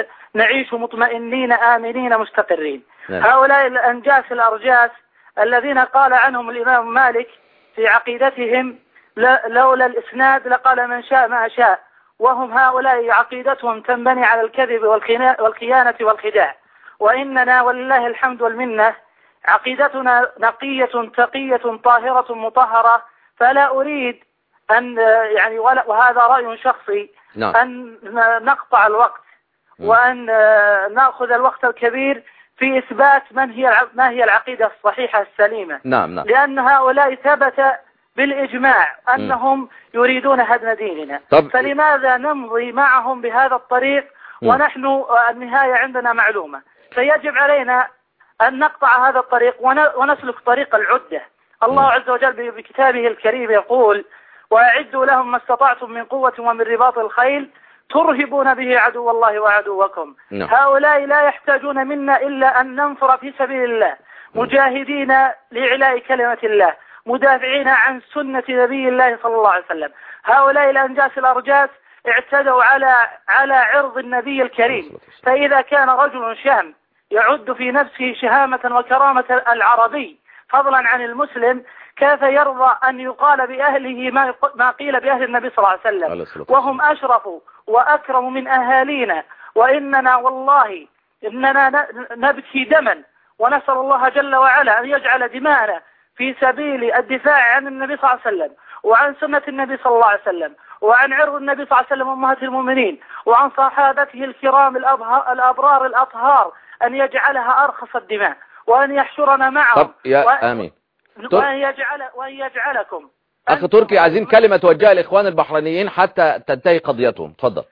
نعيش مطمئنين آمنين مستقرين. نعم. هؤلاء الأنجاس الأرجاس الذين قال عنهم الإمام مالك في عقيدتهم لولا الإسناد لقال من شاء ما شاء، وهم هؤلاء عقيدتهم تنبني على الكذب والخيانة والخداع، وإننا ولله الحمد والمنة عقيدتنا نقية تقية طاهرة مطهرة، فلا أريد أن يعني وهذا رأي شخصي نعم. أن نقطع الوقت م. وأن نأخذ الوقت الكبير في إثبات من هي ما هي العقيدة الصحيحة السليمة نعم نعم. لأن هؤلاء ثبت بالإجماع أنهم م. يريدون هدم ديننا طب. فلماذا نمضي معهم بهذا الطريق م. ونحن النهاية عندنا معلومة؟ فيجب علينا أن نقطع هذا الطريق ونسلك طريق العدة. الله عز وجل بكتابه الكريم يقول وأعدوا لهم ما استطعتم من قوة ومن رباط الخيل ترهبون به عدو الله وعدوكم. no. هؤلاء لا يحتاجون منا إلا أن ننفر في سبيل الله مجاهدين لإعلاء كلمة الله مدافعين عن سنة نبي الله صلى الله عليه وسلم. هؤلاء الأنجاس الأرجاس اعتدوا على على عرض النبي الكريم، فإذا كان رجل شهم يعد في نفسه شهامة وكرامة العربي فضلا عن المسلم، كيف يرضى أن يقال بأهله ما قيل بأهل النبي صلى الله عليه وسلم وهم أشرف وأكرم من أهالينا؟ وإننا والله إننا نبكي دما ونسأل الله جل وعلا أن يجعل دماءنا في سبيل الدفاع عن النبي صلى الله عليه وسلم وعن سنة النبي صلى الله عليه وسلم وعن عرض النبي صلى الله عليه وسلم أمهات المؤمنين وعن صحابته الكرام الأبرار الأطهار، أن يجعلها أرخص الدماء وأن يحشرنا معهم. طب يا وأن آمين. وأن, يجعل وأن يجعلكم. أخي تركي عايزين كلمة توجهها لإخوان البحرينيين حتى تنتهي قضيتهم. تفضل.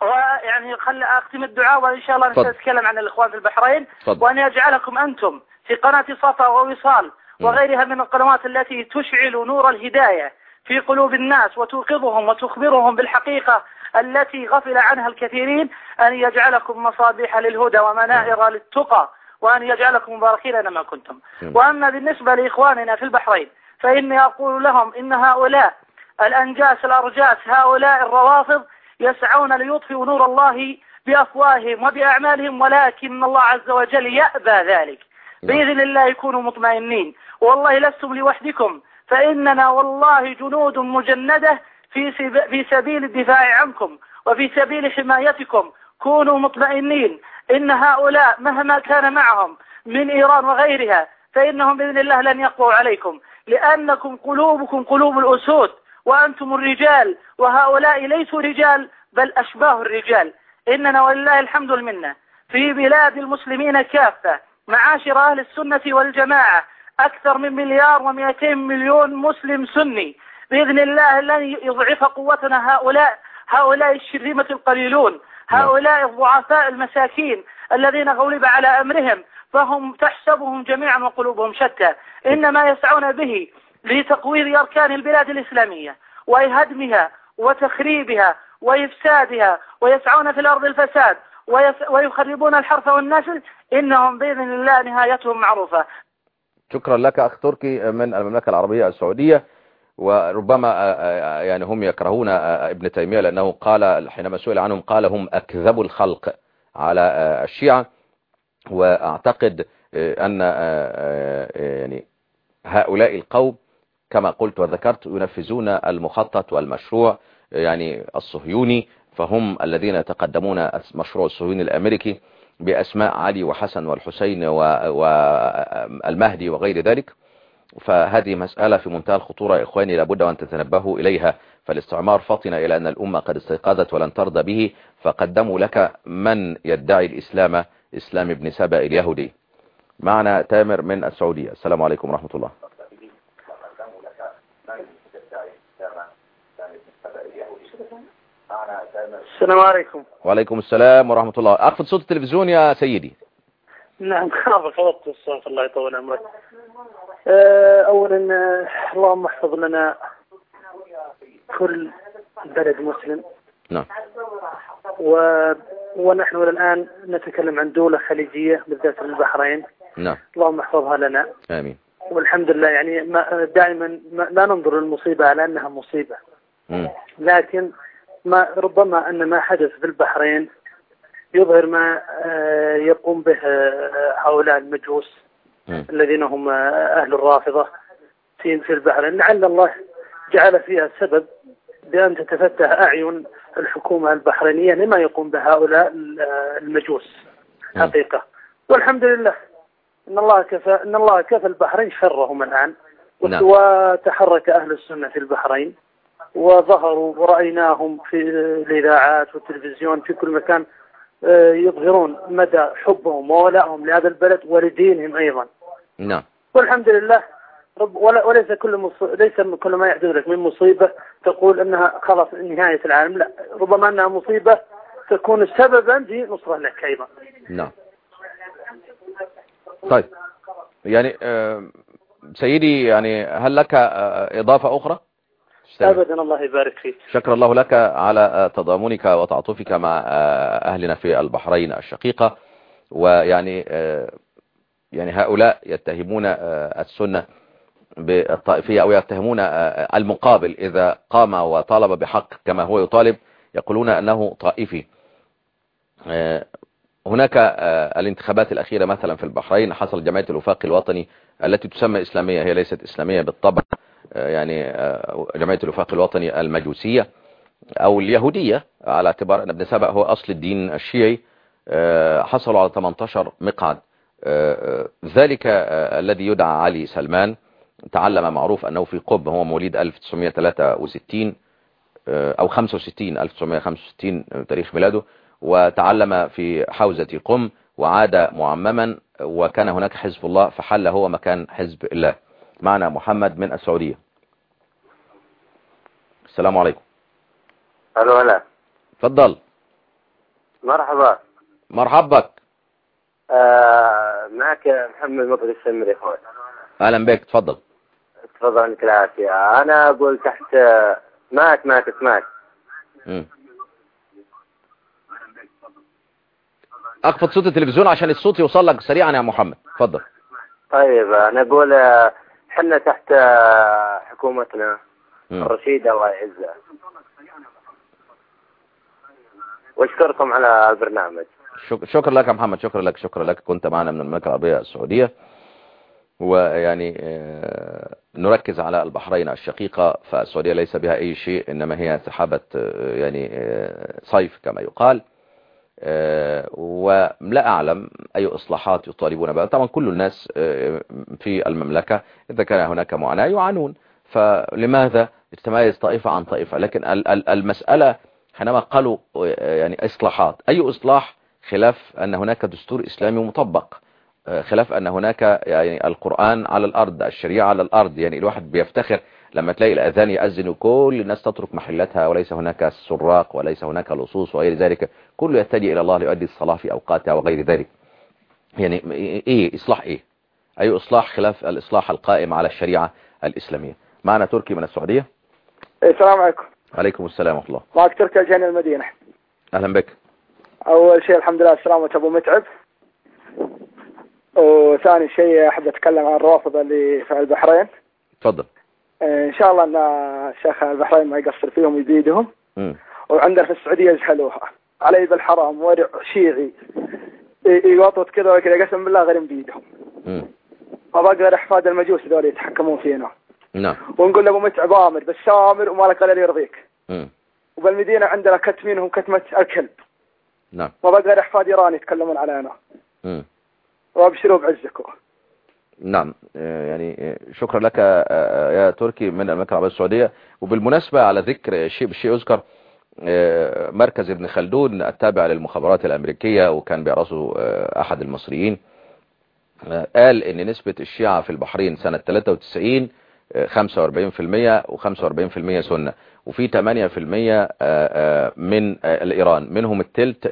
ويعني خلي أختم الدعاء وإن شاء الله نتكلم عن الإخوان في البحرين. فضل. وأن يجعلكم أنتم في قناة صفا ووصال وغيرها من القنوات التي تشعل نور الهداية في قلوب الناس وتوقظهم وتخبرهم بالحقيقة التي غفل عنها الكثيرين، أن يجعلكم مصابيح للهدى ومنائر للتقى وأن يجعلكم مباركين أينما كنتم. وأما بالنسبة لإخواننا في البحرين فإني أقول لهم إن هؤلاء الأنجاس الأرجاس هؤلاء الروافض يسعون ليطفئوا نور الله بأفواههم وبأعمالهم، ولكن الله عز وجل يأبى ذلك. بإذن الله يكونوا مطمئنين، والله لستم لوحدكم، فإننا والله جنود مجندة في في سبيل الدفاع عنكم وفي سبيل حمايتكم. كونوا مطمئنين إن هؤلاء مهما كان معهم من إيران وغيرها فإنهم بإذن الله لن يقووا عليكم، لأنكم قلوبكم قلوب الأسود وأنتم الرجال، وهؤلاء ليسوا رجال بل أشباه الرجال. إننا ولله الحمد والمنة في بلاد المسلمين كافة معاشر أهل السنة والجماعة أكثر من مليار ومئتين مليون مسلم سني، بإذن الله لن يضعف قوتنا هؤلاء هؤلاء الشرذمة القليلون، هؤلاء الضعفاء المساكين الذين غلب على أمرهم، فهم تحسبهم جميعا وقلوبهم شتى، إنما يسعون به لتقويض أركان البلاد الإسلامية وهدمها وتخريبها وإفسادها، ويسعون في الأرض الفساد ويخربون الحرث والنسل. إنهم بإذن الله نهايتهم معروفة. شكرا لك أخ تركي من المملكة العربية السعودية. وربما يعني هم يكرهون ابن تيمية لأنه قال حينما سئل عنهم قال هم أكذبوا الخلق على الشيعة، وأعتقد أن يعني هؤلاء القوم كما قلت وذكرت ينفذون المخطط والمشروع يعني الصهيوني، فهم الذين يتقدمون مشروع الصهيوني الأمريكي بأسماء علي وحسن والحسين والمهدي وغير ذلك. فهذه مسألة في منتهى الخطورة يا إخواني، لابد أن تتنبهوا إليها. فالاستعمار فطن إلى أن الأمة قد استيقظت ولن ترضى به، فقدموا لك من يدعي الإسلام، إسلام ابن سبأ اليهودي. معنا تامر من السعودية. السلام عليكم ورحمة الله. السلام عليكم. وعليكم السلام ورحمة الله. أخفض صوت التلفزيون يا سيدي. نعم خفضت الصوت الله يطول عمرك. أولا اللهم احفظ لنا كل بلد مسلم. نعم. و... ونحن الآن نتكلم عن دولة خليجية بالذات البحرين. نعم. اللهم احفظها لنا. آمين. والحمد لله يعني ما دائما ما لا ننظر المصيبة على أنها مصيبة. م. لكن ما ربما أن ما حدث في البحرين يظهر ما يقوم به هؤلاء المجوس م. الذين هم أهل الرافضة في في البحرين. لعل الله جعل فيها سبب بأن تتفتح أعين الحكومة البحرينية لما يقوم به هؤلاء المجوس حقيقة. والحمد لله إن الله كفى إن الله كفى البحرين شرهم الآن. نعم. وتحرك أهل السنة في البحرين وظهروا ورأيناهم في الإذاعات والتلفزيون في كل مكان يظهرون مدى حبهم وولائهم لهذا البلد ولدينهم أيضا. نعم. والحمد لله. وليس كل مص... ليس كل ما يحدث لك من مصيبة تقول أنها خلاص نهاية العالم، لا، ربما أنها مصيبة تكون سببا في نصرة لك أيضا. نعم. طيب يعني سيدي يعني هل لك إضافة أخرى؟ أبدا الله يبارك فيك. شكر الله لك على تضامنك وتعاطفك مع أهلنا في البحرين الشقيقة. ويعني يعني هؤلاء يتهمون السنة بالطائفية أو يتهمون المقابل إذا قام وطالب بحق كما هو يطالب، يقولون أنه طائفي. هناك الانتخابات الأخيرة مثلا في البحرين حصل جمعية الوفاق الوطني التي تسمى إسلامية، هي ليست إسلامية بالطبع، يعني جمعية الوفاق الوطني المجوسية أو اليهودية على اعتبار أن ابن سبأ هو أصل الدين الشيعي، حصلوا على ثمانية عشر مقعد. ذلك الذي يدعى علي سلمان تعلم، معروف أنه في قم، هو مواليد ألف وتسعمائة وثلاثة وستين أو خمسة وستين، ألف وتسعمائة وخمسة وستين تاريخ ميلاده، وتعلم في حوزة قم وعاد معمما، وكان هناك حزب الله فحل هو مكان حزب الله. معنا محمد من السعودية. السلام عليكم. الو هلا. تفضل. مرحبا. مرحبا. آه معك محمد مطر السمري اخوي. اهلا بك، تفضل. تفضل عنك العافية. انا اقول تحت معك معك اسمعك. امم اخفض صوت التلفزيون عشان الصوت يوصل لك سريعا يا محمد، تفضل. طيب انا اقول حنا تحت حكومتنا م. الرشيدة الله يعزها، واشكركم على البرنامج. شكرا لك يا محمد، شكرا لك شكرا لك كنت معنا من المملكة العربية السعودية. ويعني نركز على البحرين الشقيقة، فالسعودية ليس بها أي شيء، إنما هي سحابة يعني صيف كما يقال. ولا أعلم أي إصلاحات يطالبون بها. طبعا كل الناس في المملكة إذا كان هناك معاناة يعانون، فلماذا تتميز طائفة عن طائفة؟ لكن المسألة حينما قالوا يعني إصلاحات، أي إصلاح خلاف أن هناك دستور إسلامي مطبق، خلاف أن هناك يعني القرآن على الأرض، الشريعة على الأرض. يعني الواحد بيفتخر لما تلاقي الأذان يأذن وكل الناس تترك محلتها، وليس هناك سراق وليس هناك لصوص وغير ذلك، كله يتجه إلى الله ليؤدي الصلاة في أوقاتها وغير ذلك. يعني إيه إصلاح؟ إيه أي إصلاح خلاف الإصلاح القائم على الشريعة الإسلامية؟ معنا تركي من السعودية. السلام عليكم. عليكم السلام ورحمة الله. معك تركي الجاني المدينة. أهلا بك. أول شيء الحمد لله سلامة أبو متعب، وثاني شيء أحب أتكلم عن الروافض اللي في البحرين. تفضل. إن شاء الله أن الشيخ البحرين ما يقصر فيهم ويزيدهم. وعندنا في السعودية يجهلوها علي بالحرام ورع شيعي يوطط كذا وكذا، قسم بالله غير بيدهم. ما بقى غير أحفاد المجوس ذول يتحكمون فينا. نعم. ونقول له متعب آمر بس سامر وما لك إلا يرضيك. مم. وبالمدينة عندنا كتمينهم كتمة الكلب. نعم. وبقى احفاد ايران يتكلمون علينا. امم وابشروا بعزكم. نعم. يعني شكرا لك يا تركي من المملكة العربية السعودية. وبالمناسبة على ذكر شيء بالشيء يذكر، مركز ابن خلدون التابع للمخابرات الأمريكية وكان بيرأسه أحد المصريين، قال ان نسبة الشيعة في البحرين سنة ثلاثة وتسعين خمسة وأربعين بالمئة وخمسة وأربعين بالمئة سنة، وفي ثمانية بالمئة من الإيران، منهم التلت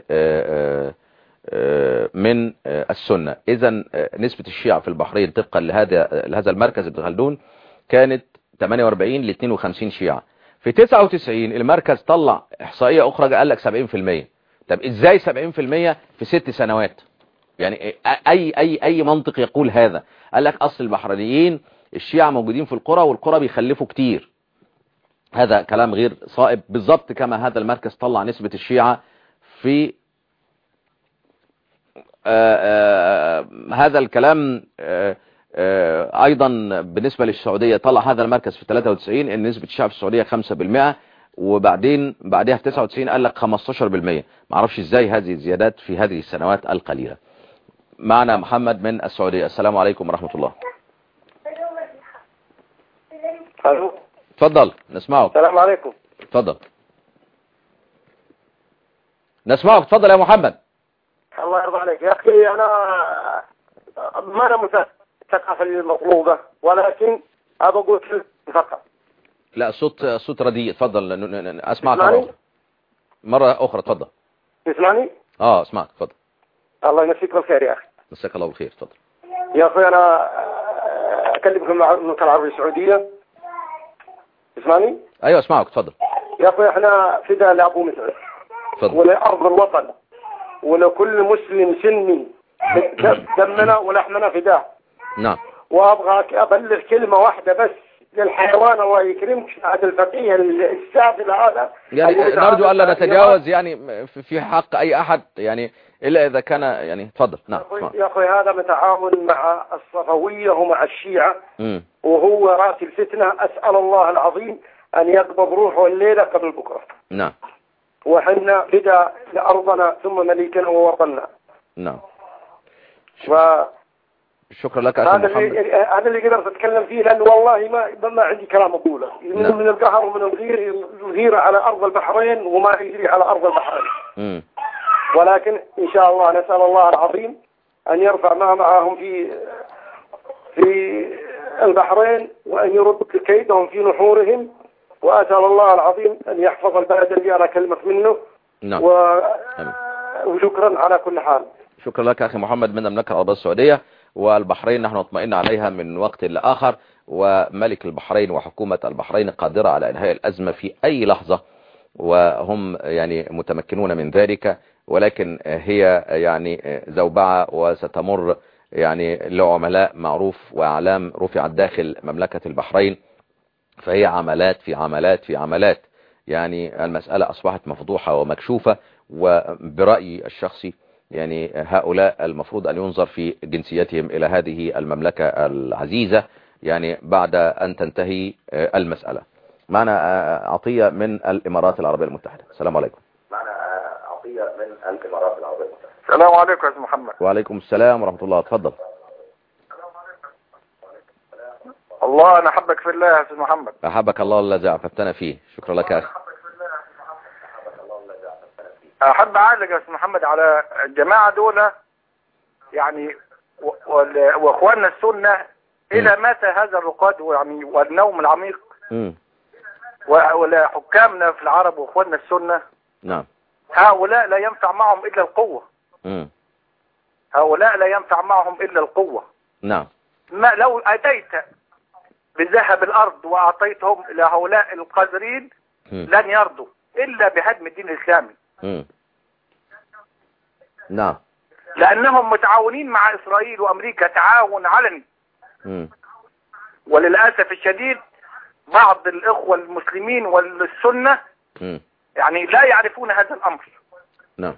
من السنة. إذن نسبة الشيعة في البحرين طبقا لهذا لهذا المركز ابن خلدون كانت ثمانية وأربعين ل اثنين وخمسين شيعة. في تسعة وتسعين المركز طلع إحصائية أخرى قال لك سبعين بالمئة. طب إزاي سبعين بالمئة في ست سنوات؟ يعني أي أي أي منطق يقول هذا؟ قال لك أصل البحرينيين الشيعة موجودين في القرى والقرى بيخلفوا كتير. هذا كلام غير صائب، بالضبط كما هذا المركز طلع نسبة الشيعة في آآ آآ هذا الكلام آآ آآ أيضا بالنسبة للسعودية طلع هذا المركز في ثلاثة وتسعين ان نسبة الشيعة في السعودية خمسة بالمئة، وبعدين بعدها في تسعة وتسعين قال لك خمستاشر بالمئة. معرفش ازاي هذه الزيادات في هذه السنوات القليلة. معنا محمد من السعودية. السلام عليكم ورحمة الله. الو. تفضل نسمعك. السلام عليكم. تفضل نسمعك. تفضل يا محمد. الله يرضى عليك يا اخي، انا ما انا مثقف الثقافه المطلوبه، ولكن ابى اقول كلمه فقط. لا صوت صوت رديء. تفضل اسمعك مرة مرة اخرى. تفضل. تسمعني؟ اه اسمعك. تفضل. الله يمسيك بالخير يا اخي. مساك الله بالخير. تفضل يا اخي. انا اكلمك من المملكه العربيه السعوديه. تسمعني؟ ايوه اسمعك. تفضل يا اخي. احنا فداء لابو مسعود ولارض الوطن ولكل مسلم سني، دمنا ولحمنا فداء. نعم. وابغى ابلغ كلمه واحده بس للحيوان، الله يكرمك، هذا الفقيه السافل هذا، يعني نرجو الا نتجاوز يعني في حق اي احد، يعني الا اذا كان يعني. تفضل. نعم يا اخوي. هذا متعاون مع الصفويه ومع الشيعه، م. وهو راس الفتنه. اسال الله العظيم ان يقبض روحه الليله قبل بكره. نعم. وحنا فداء لارضنا ثم مليكنا ووطننا. نعم. و... شكرا لك هذا أخي محمد. اللي هذا اللي قدرت اتكلم فيه، لانه والله ما ما عندي كلام اقوله. نعم. من القهر ومن الغير، الغيره على ارض البحرين وما يجري على ارض البحرين. م. ولكن ان شاء الله نسال الله العظيم ان يرفع ما معهم في في البحرين، وان يرد كيدهم في نحورهم، واسال الله العظيم ان يحفظ البلد اللي انا كلمت منه. نعم. و... وشكرا على كل حال. شكرا لك أخي محمد من المملكة العربية السعودية. والبحرين نحن نطمئن عليها من وقت لآخر، وملك البحرين وحكومة البحرين قادرة على إنهاء الأزمة في أي لحظة، وهم يعني متمكنون من ذلك، ولكن هي يعني زوبعة وستمر يعني لعملاء معروف وأعلام رفعت داخل مملكة البحرين، فهي عملات في عملات في عملات. يعني المسألة أصبحت مفضوحة ومكشوفة، وبرأيي الشخصي يعني هؤلاء المفروض أن ينظر في جنسيتهم إلى هذه المملكة العزيزة يعني بعد أن تنتهي المسألة. معنا عطية من الإمارات العربية المتحدة. السلام عليكم. معنا عطية من الإمارات العربية المتحدة. السلام عليكم يا أستاذ محمد. وعليكم السلام ورحمة الله. تفضل. الله أنا أحبك في الله يا أستاذ محمد. أحبك الله الذي أحببتنا فيه. شكرا لك أخي. أحب أعلق يا أستاذ محمد على الجماعة دول، يعني وأخواننا السنة، إلى متى هذا الرقاد يعني والنوم العميق؟ وحكامنا في العرب وأخواننا السنة. نعم. هؤلاء لا ينفع معهم إلا القوة. م. هؤلاء لا ينفع معهم إلا القوة. نعم. ما لو أتيت بذهب الأرض وأعطيتهم إلى هؤلاء القادرين م. لن يرضوا إلا بهدم الدين الإسلامي. م. نعم. لأنهم متعاونين مع إسرائيل وأمريكا تعاون علني. م. وللأسف الشديد بعض الإخوة المسلمين والسنة م. يعني لا يعرفون هذا الأمر. نعم.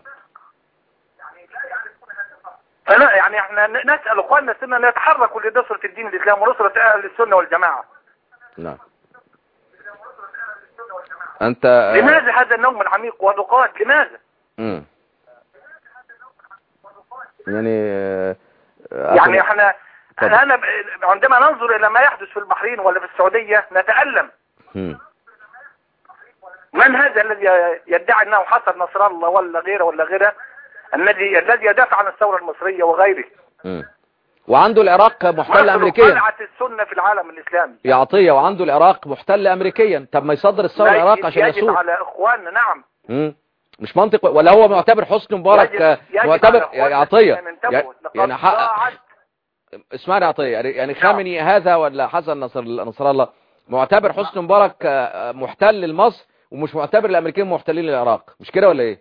فلا يعني احنا نسأل اخواننا السنة ان يتحركوا لنصرة الدين الاسلام ونصرة اهل السنة والجماعة. نعم. انت لماذا هذا النوم العميق والرقاد؟ لماذا؟ امم يعني يعني احنا انا عندما ننظر الى ما يحدث في البحرين ولا في السعودية نتألم. م. من هذا الذي يدعي انه حسن نصر الله ولا غيره ولا غيره الذي الذي يدافع عن الثورة المصرية وغيره؟ م. وعنده العراق محتل امريكيا، قلعة السنة في العالم الاسلامي يا عطية، وعنده العراق محتل امريكيا. طب ما يصدر الثورة العراق عشان يسوق. يجب على اخواننا. نعم. م. مش منطق ولا هو معتبر حسني مبارك يجب يجب معتبر يا عطية يعني حق... اسمعني عطية يعني خامنئي هذا ولا حسن نصر نصر الله معتبر حسني مبارك محتل لمصر ومش معتبر الامريكان محتلين للعراق، مش كده ولا ايه؟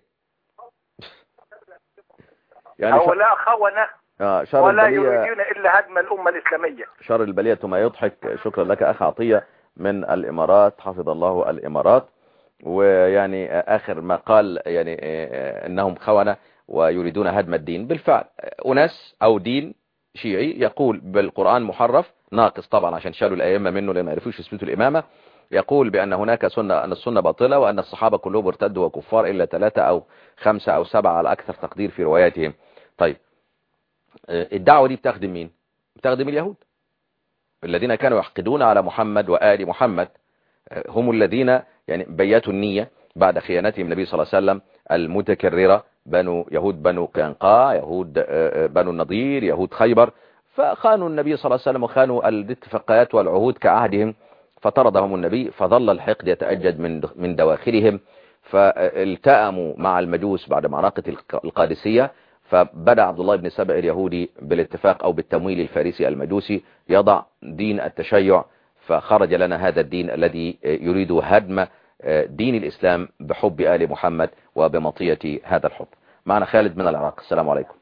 يعني هؤلاء خونة آه شر ولا البلية... يريدون الا هدم الامة الاسلامية. شر البلية ما يضحك. شكرا لك اخ عطية من الامارات، حفظ الله الامارات. ويعني اخر ما قال يعني انهم خونة ويريدون هدم الدين، بالفعل اناس او دين شيعي يقول بالقرآن محرف ناقص طبعا عشان شالوا الائمة منه لما يعرفوش يثبتوا الامامة، يقول بان هناك سنة، ان السنة باطلة، وان الصحابة كلهم ارتدوا وكفار الا ثلاثة او خمسة او سبعة على اكثر تقدير في رواياتهم. طيب الدعوة دي بتخدم مين؟ بتخدم اليهود الذين كانوا يحقدون على محمد وآل محمد، هم الذين يعني بيتوا النية بعد خيانتهم النبي صلى الله عليه وسلم المتكررة، بنو يهود بنو قينقاع، يهود بنو النضير، يهود خيبر، فخانوا النبي صلى الله عليه وسلم وخانوا الاتفاقيات والعهود كعهدهم، فطردهم النبي، فظل الحقد يتأجج من من دواخلهم، فالتأموا مع المجوس بعد معركة القادسية، فبدأ عبد الله بن سبأ اليهودي بالاتفاق أو بالتمويل الفارسي المجوسي يضع دين التشيع، فخرج لنا هذا الدين الذي يريد هدم دين الإسلام بحب آل محمد وبمطية هذا الحب. معنا خالد من العراق. السلام عليكم.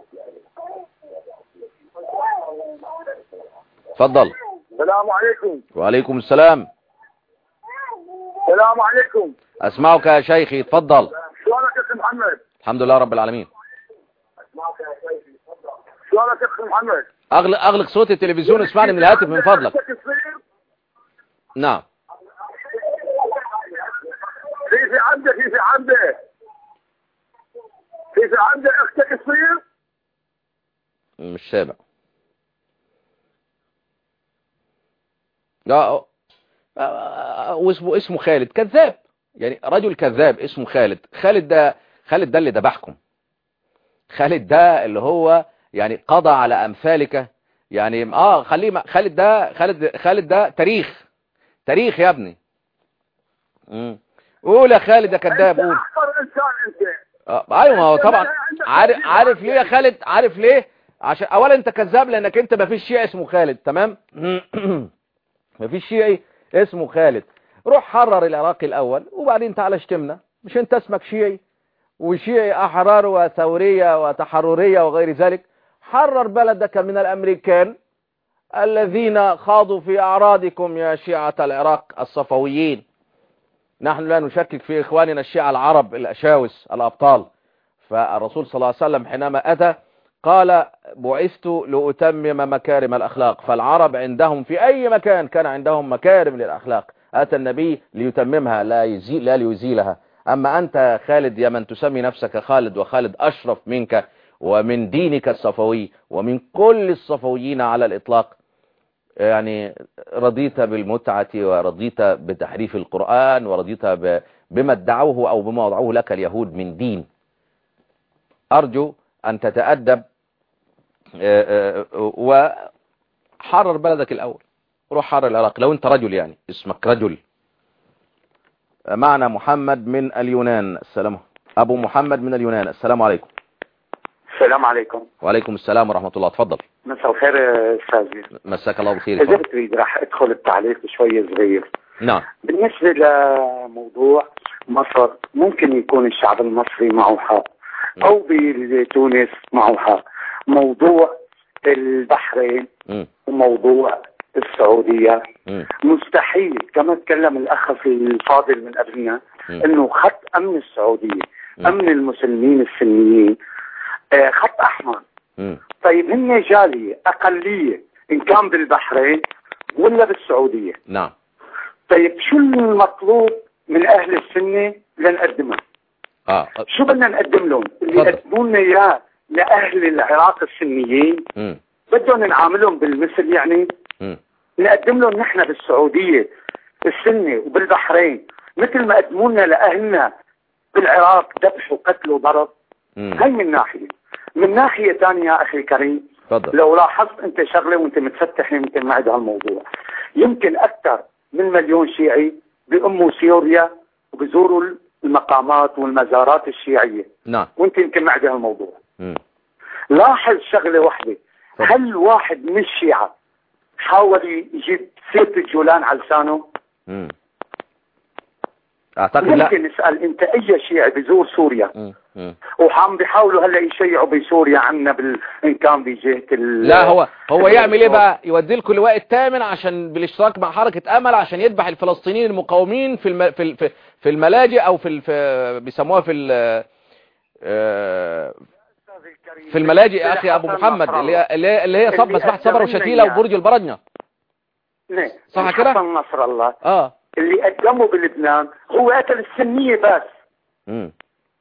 تفضل. السلام عليكم. وعليكم السلام. السلام عليكم. أسمعك يا شيخي، تفضل. شلونك يا أخي محمد؟ الحمد لله رب العالمين. أسمعك يا شيخي، تفضل. شلونك يا أخي محمد؟ أغلق أغلق صوت التلفزيون واسمعني من الهاتف من فضلك. نعم. في في عبده في في عبده في في عبده اختك تصير؟ مش سامع. لا واسمه اسمه خالد كذاب، يعني رجل كذاب اسمه خالد. خالد ده خالد ده اللي ذبحكم. خالد ده اللي هو يعني قضى على امثالك، يعني اه خليه خالد ده خالد خالد ده تاريخ تاريخ يا ابني. امم قول يا خالد يا كذاب قول. احقر انسان انت. اه ايوه ما هو طبعا عارف عارف ليه يا خالد؟ عارف ليه؟ عشان اولا انت كذاب لانك انت ما فيش شيعي اسمه خالد، تمام؟ ما فيش شيعي اسمه خالد. روح حرر العراق الاول وبعدين تعالى اشتمنا. مش انت اسمك شيعي وشيعي احرار وثوريه وتحرريه وغير ذلك؟ حرر بلدك من الامريكان الذين خاضوا في اعراضكم يا شيعة العراق الصفويين. نحن لا نشكك في إخواننا الشيعة العرب الأشاوس الأبطال. فالرسول صلى الله عليه وسلم حينما أتى قال بعثت لأتمم مكارم الأخلاق، فالعرب عندهم في أي مكان كان عندهم مكارم للأخلاق، أتى النبي ليتممها لا يزيل لا ليزيلها. أما أنت خالد يا من تسمي نفسك خالد، وخالد أشرف منك ومن دينك الصفوي ومن كل الصفويين على الإطلاق، يعني رضيت بالمتعة ورضيت بتحريف القرآن ورضيت بما ادعوه أو بما وضعوه لك اليهود من دين. أرجو أن تتأدب وحرر بلدك الأول. روح حرر العراق لو أنت رجل، يعني اسمك رجل. معنا محمد من اليونان. السلام. أبو محمد من اليونان. السلام عليكم. السلام عليكم. وعليكم السلام ورحمة الله. تفضل. مساء الخير استاذي. مساك الله بخير. إذا تريد راح ادخل التعليق شوي صغير. نعم. بالنسبة لموضوع مصر، ممكن يكون الشعب المصري معه حق او بتونس معه حق. موضوع البحرين م. وموضوع السعودية م. مستحيل، كما تكلم الاخ الفاضل من قبلنا انه خط امن السعودية م. امن المسلمين السنيين خط احمر. م. طيب هن جالية اقلية ان كان بالبحرين ولا بالسعودية. نعم. طيب شو المطلوب من اهل السنة لنقدمه؟ اه شو بدنا نقدم لهم؟ اللي يقدموا لنا اياه لأهل العراق السنيين بدهم نعاملهم بالمثل، يعني م. نقدم لهم نحن بالسعودية السنة وبالبحرين مثل ما قدمونا لأهلنا بالعراق ذبح وقتل وضرب. هاي من ناحية. من ناحية ثانية يا أخي الكريم، فضل. لو لاحظت أنت شغلة وأنت متفتح يمكن معي بهالموضوع، يمكن أكثر من مليون شيعي بأموا سوريا وبزوروا المقامات والمزارات الشيعية. نعم. وأنت يمكن معي بهالموضوع. م. لاحظ شغلة واحدة، هل واحد من الشيعة حاول يجيب سيرة الجولان على لسانه؟ امم اعتقد لا. ممكن نسأل انت اي شيعي بزور سوريا امم وعم بيحاولوا هلا يشيعوا بسوريا عنا بال... ان كان بجهة ال... لا هو هو يعمل ايه بقى؟ يودي لكم اللواء الثامن عشان بالاشتراك مع حركة امل عشان يذبح الفلسطينيين المقاومين في الم... في ال... في الملاجئ او في ال... في بيسموها في ال... في الملاجئ يا اخي ابو محمد اللي هي اللي هي صب مسبحة صبر وشتيلة وبرج البرجنة. نعم صح كده؟ حسن نصر الله اه اللي قدمه بلبنان هو قتل السنية بس. امم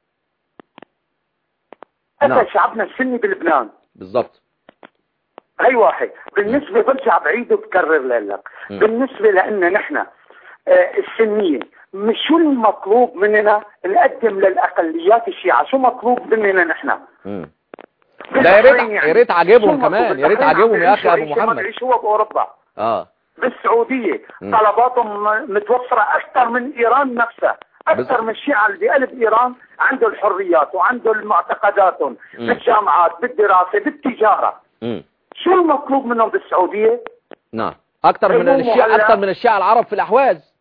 قتل نعم. شعبنا السني بلبنان بالضبط. هي واحد. بالنسبة برجع بعيد وبكرر لك بالنسبة لنا نحن آه السنية، مش شو المطلوب مننا نقدم للأقليات الشيعة؟ شو مطلوب مننا نحن؟ امم لا يا ريت يا ريت عاجبهم كمان، يا ريت عاجبهم يا اخي ابو محمد. ايش هو باوروبا اه بالسعودية م. طلباتهم متوفرة اكثر من ايران نفسها، اكثر بس... من الشيعة اللي بقلب ايران عنده الحريات وعنده المعتقداتهم بالجامعات بالدراسة بالتجارة. م. شو المطلوب منهم بالسعودية؟ نعم اكثر من الشيعة اكثر من الشيعة العرب في الاحواز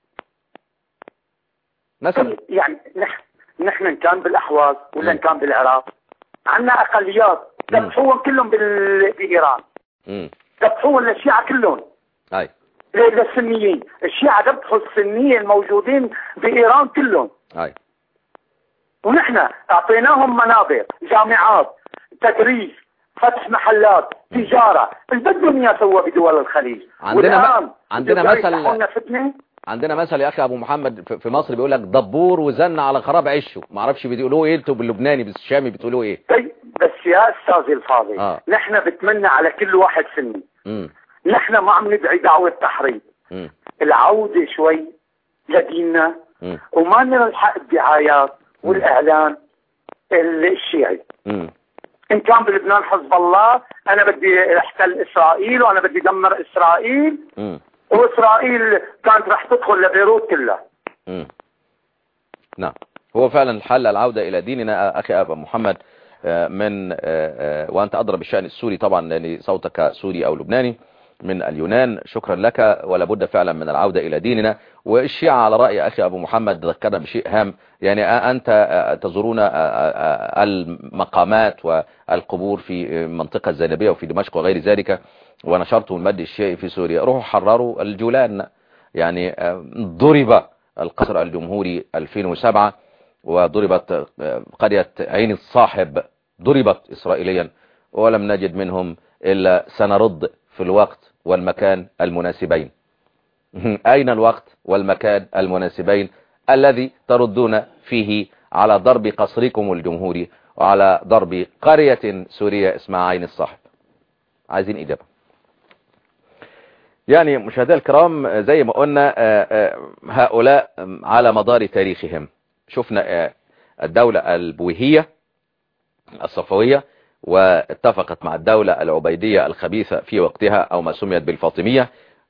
مثلا. يعني نحن نحن ان كان بالاحواز ولا ان كان بالعراق عندنا اقليات ذبحوهم كلهم بال... بايران. ذبحوهم للشيعة كلهم. اي للسنيين، الشيعة ذبحوا السنيين الموجودين بايران كلهم. اي ونحن اعطيناهم منابر، جامعات، تدريس، فتح محلات، تجارة، اللي بدهم اياه سووا بدول الخليج. عندنا م... عندنا مثل عندنا مثل يا اخي ابو محمد في مصر بيقول لك دبور وزن على خراب عشه، ما اعرفش بيقولوه ايه انتوا باللبناني بالشامي بتقولوه ايه؟ طيب بس يا استاذي الفاضل آه. نحن بتمنى على كل واحد سني. امم نحن ما عم ندعي دعوة تحريض، العودة شوي لديننا مم. وما نلحق الدعايات والاعلان الشيعي. مم. ان كان بلبنان حزب الله انا بدي احتل اسرائيل وانا بدي دمر اسرائيل. مم. واسرائيل كانت رح تدخل لبيروت كلها. مم. نعم هو فعلا الحل العودة الى ديننا اخي ابو محمد من وانت ادرى بالشأن السوري طبعا لان صوتك سوري او لبناني من اليونان. شكرا لك. ولا بد فعلا من العودة الى ديننا. والشيعة على رأي اخي ابو محمد ذكرنا بشيء هام، يعني انت تزورون المقامات والقبور في منطقة الزينبية وفي دمشق وغير ذلك ونشرتم المد الشيعي في سوريا، روحوا حرروا الجولان. يعني ضرب القصر الجمهوري ألفين وسبعة وضربت قرية عين الصاحب ضربت إسرائيليا ولم نجد منهم إلا سنرد في الوقت والمكان المناسبين. أين الوقت والمكان المناسبين الذي تردون فيه على ضرب قصركم الجمهوري وعلى ضرب قرية سورية اسمها عين الصاحب؟ عايزين إجابة. يعني مشاهدينا الكرام زي ما قلنا هؤلاء على مدار تاريخهم شفنا الدولة البويهية الصفوية واتفقت مع الدولة العبيدية الخبيثة في وقتها او ما سميت بالفاطمية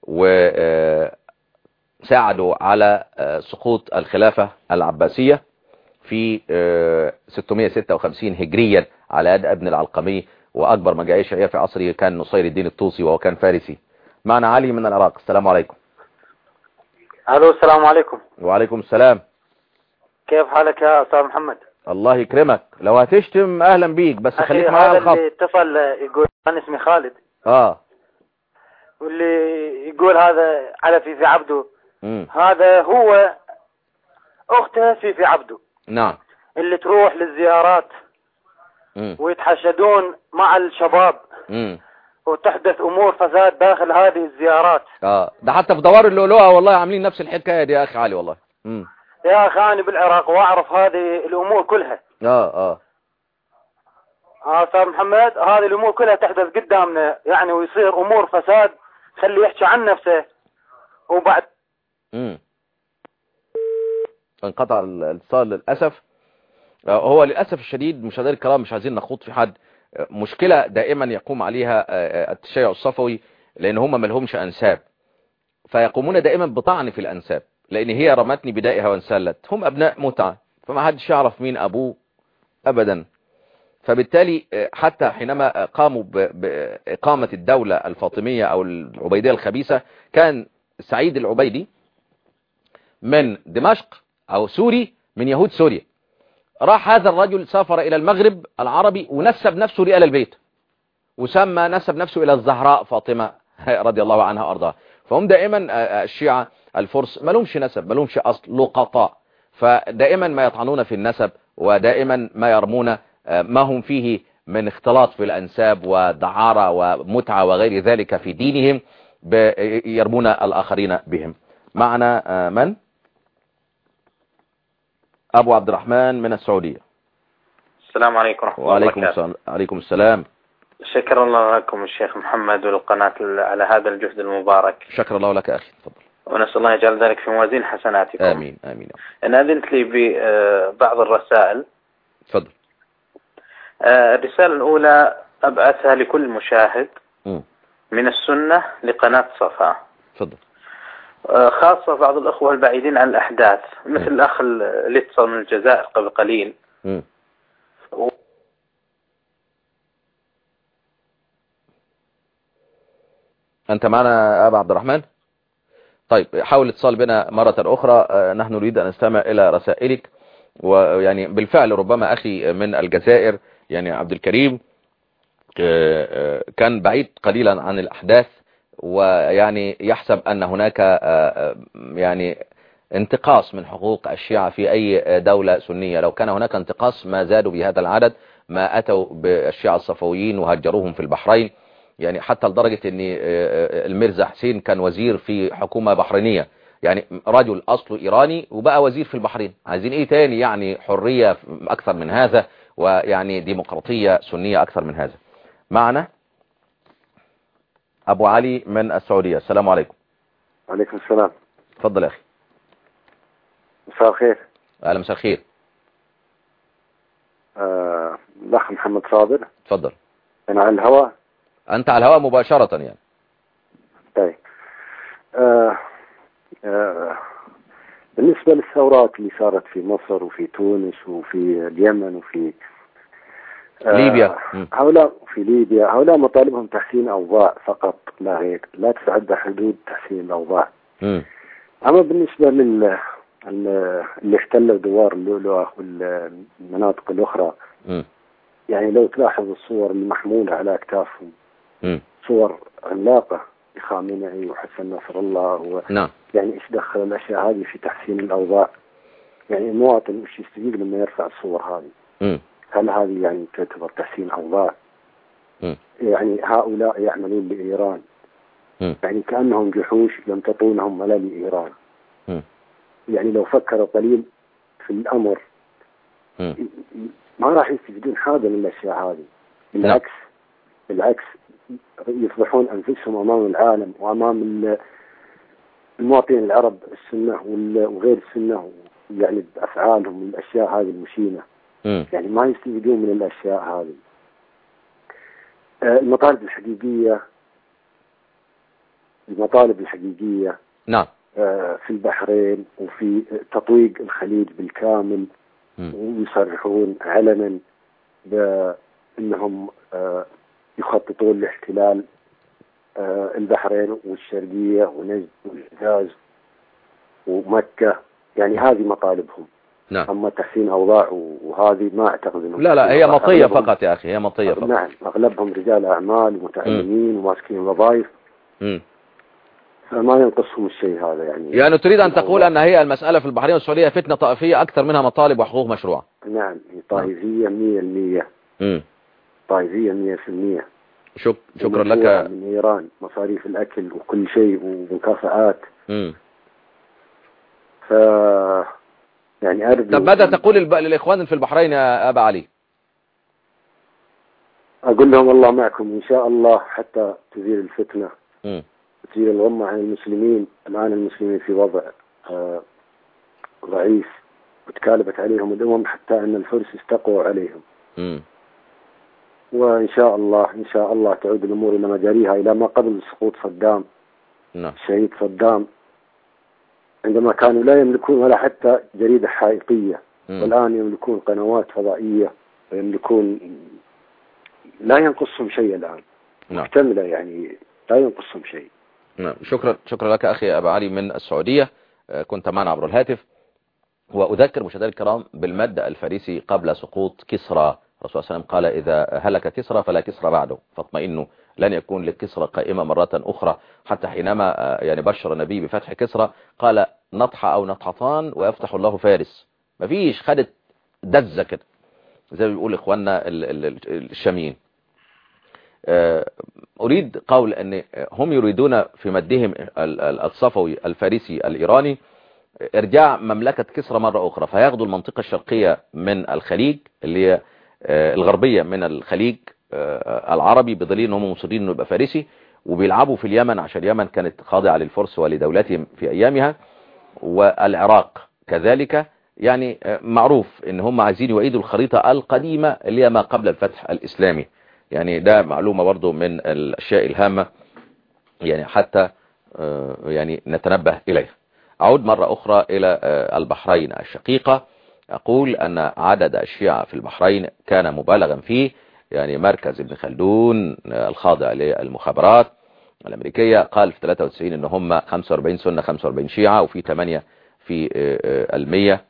وساعدوا على سقوط الخلافة العباسية في ستمائة وستة وخمسين هجريا على يد ابن العلقمي، واكبر ما جاء شيعي في عصره كان نصير الدين الطوسي وهو كان فارسي. معنا علي من العراق. السلام عليكم. الو السلام عليكم. وعليكم السلام. كيف حالك يا استاذ محمد؟ الله يكرمك. لو هتشتم اهلا بيك بس خليك معايا على الخط. هذا اللي اتصل يقول انا اسمي خالد اه واللي يقول هذا على فيفي عبده مم. هذا هو اخته فيفي عبده. نعم. اللي تروح للزيارات مم. ويتحشدون مع الشباب مم. وتحدث امور فساد داخل هذه الزيارات. اه ده حتى في دوار اللؤلؤة والله عاملين نفس الحكايه دي يا اخي علي والله. امم يا اخي انا بالعراق واعرف هذه الامور كلها. اه اه اه استاذ محمد، هذه الامور كلها تحدث قدامنا يعني، ويصير امور فساد خليه يحكي عن نفسه وبعد. امم انقطع الاتصال للاسف. هو للاسف الشديد مشاهدينا الكرام مش عايزين نخوض في حد، مشكله دائما يقوم عليها التشيع الصفوي، لان هم ما لهمش انساب، فيقومون دائما بطعن في الانساب، لان هي رمتني بدائها وانسلت. هم ابناء متعه، فما حدش يعرف مين ابوه ابدا. فبالتالي حتى حينما قاموا بإقامة الدولة الفاطمية أو العبيدية الخبيثة، كان سعيد العبيدي من دمشق أو سوري، من يهود سوريا. راح هذا الرجل سافر إلى المغرب العربي ونسب نفسه لآل البيت، وسمى نسب نفسه إلى الزهراء فاطمة رضي الله عنها وأرضاها. فهم دائما الشيعة الفرس ما لهمش نسب، ما لهمش أصل، لقطاء، فدائما ما يطعنون في النسب، ودائما ما يرمون ما هم فيه من اختلاط في الأنساب ودعارة ومتعة وغير ذلك في دينهم، يرمون الآخرين بهم. معنا من؟ أبو عبد الرحمن من السعودية. السلام عليكم ورحمة الله وعليكم وبركاته. السلام. عليكم السلام. شكر الله لكم الشيخ محمد والقناة على هذا الجهد المبارك. شكر الله لك أخي، تفضل. ونسأل الله يجعل ذلك في موازين حسناتكم. آمين آمين. أنا أذنت لي ببعض الرسائل. تفضل. الرسالة الأولى أبعثها لكل مشاهد م. من السنة لقناة صفا. تفضل. خاصة بعض الأخوة البعيدين عن الأحداث، مثل م. الأخ اللي اتصل من الجزائر قبل قليل. م. و... أنت معنا أبا عبد الرحمن؟ طيب حاول اتصال بنا مرة أخرى، نحن نريد أن نستمع إلى رسائلك. ويعني بالفعل ربما أخي من الجزائر يعني عبد الكريم كان بعيد قليلا عن الأحداث، ويعني يحسب أن هناك يعني انتقاص من حقوق الشيعة في أي دولة سنية. لو كان هناك انتقاص ما زادوا بهذا العدد، ما أتوا بالشيعة الصفويين وهجروهم في البحرين، يعني حتى لدرجة أن الميرزا حسين كان وزير في حكومة بحرينية، يعني رجل أصله إيراني وبقى وزير في البحرين. عايزين إيه تاني؟ يعني حرية أكثر من هذا، ويعني ديمقراطية سنية أكثر من هذا. معنا أبو علي من السعودية. السلام عليكم. وعليكم السلام. تفضل يا أخي. مساء الخير. أهلا مساء الخير. آه، الأخ محمد صابر. تفضل. أنا على الهواء. أنت على الهواء مباشرة يعني. طيب. آه آه بالنسبة للثورات اللي صارت في مصر وفي تونس وفي اليمن وفي آه ليبيا، هؤلاء في ليبيا، هؤلاء مطالبهم تحسين أوضاع فقط لا غير، لا تتعدى حدود تحسين الأوضاع. م. أما بالنسبة لل اللي احتلوا دوار اللؤلؤة والمناطق الأخرى، م. يعني لو تلاحظ الصور المحمولة على أكتافهم، م. صور عملاقة لخامنئي وحسن نصر الله و... نعم. يعني إيش دخل الأشياء هذه في تحسين الأوضاع؟ يعني المواطن وش يستفيد لما يرفع الصور هذه؟ م. هل هذه يعني تعتبر تحسين أوضاع؟ م. يعني هؤلاء يعملون لإيران، م. يعني كأنهم جحوش لم تطونهم ولا لإيران. م. يعني لو فكروا قليل في الأمر م. ما راح يستفيدون حاجة من الأشياء هذه. بالعكس بالعكس يفضحون أنفسهم أمام العالم وأمام المواطنين العرب السنة وغير السنة، يعني بأفعالهم الأشياء هذه المشينة. م. يعني ما يستفيدون من الأشياء هذه. المطالب الحقيقية المطالب الحقيقية نعم في البحرين وفي تطويق الخليج بالكامل، م. ويصرحون علنا بأنهم يخططون لاحتلال البحرين والشرقية ونجد والحجاز ومكة، يعني هذه مطالبهم. نعم. أما تحسين أوضاع وهذه ما أعتقد أنهم لا لا هي مطية فقط يا أخي، هي مطية فقط. نعم، أغلبهم رجال أعمال ومتعلمين وماسكين وظائف، فما ينقصهم الشيء هذا. يعني يعني تريد أن تقول أن هي المسألة في البحرين والسعودية فتنة طائفية أكثر منها مطالب وحقوق مشروعة. نعم، طائفية مية المية. طائفية مية في المية. شك... شكرا لك. من إيران مصاريف الأكل وكل شيء ومكافآت. امم ف يعني أرجو. طب ماذا تقول الب... للإخوان في البحرين يا أبا علي؟ أقول لهم الله معكم إن شاء الله حتى تزيل الفتنة م. وتزيل الغمة عن المسلمين. الآن المسلمين في وضع آه ضعيف وتكالبت عليهم الأمم حتى أن الفرس استقوا عليهم. م. وإن شاء الله إن شاء الله تعود الأمور إلى مجاريها إلى ما قبل سقوط صدام. نعم. الشهيد صدام عندما كانوا لا يملكون ولا حتى جريدة حقيقية، والآن يملكون قنوات فضائية ويملكون، لا ينقصهم شيء الآن. نعم. مكتملة يعني لا ينقصهم شيء. نعم. شكرا شكرا لك أخي أبا علي من السعودية، كنت معنا عبر الهاتف. وأذكر مشاهدينا الكرام بالمد الفارسي قبل سقوط كسرى. الرسول صلى الله عليه وسلم قال إذا هلك كسرى فلا كسرى بعده، فاطمئنوا لن يكون لكسرى قائمة مرة أخرى. حتى حينما يعني بشر النبي بفتح كسرى قال نطحة أو نطحتان ويفتح الله فارس. مفيش، خدت دزة كده زي ما بيقول إخواننا الشاميين. أريد قول أن هم يريدون في مدهم الصفوي الفارسي الإيراني ارجاع مملكة كسرى مرة أخرى، فياخدوا المنطقة الشرقية من الخليج اللي هي الغربية من الخليج العربي، بدليل أنهم مصرين أنه يبقى فارسي، وبيلعبوا في اليمن عشان اليمن كانت خاضعة للفرس ولدولتهم في أيامها، والعراق كذلك. يعني معروف ان هم عايزين يعيدوا الخريطة القديمة اللي هي ما قبل الفتح الإسلامي. يعني ده معلومة برضو من الأشياء الهامة يعني حتى يعني نتنبه إليها. أعود مرة أخرى إلى البحرين الشقيقة. أقول أن عدد الشيعة في البحرين كان مبالغا فيه. يعني مركز ابن خلدون الخاضع للمخابرات الأمريكية قال في ثلاثة وتسعين ان هم خمسة وأربعين سنة خمسة وأربعين شيعة، وفي ثمانية في المية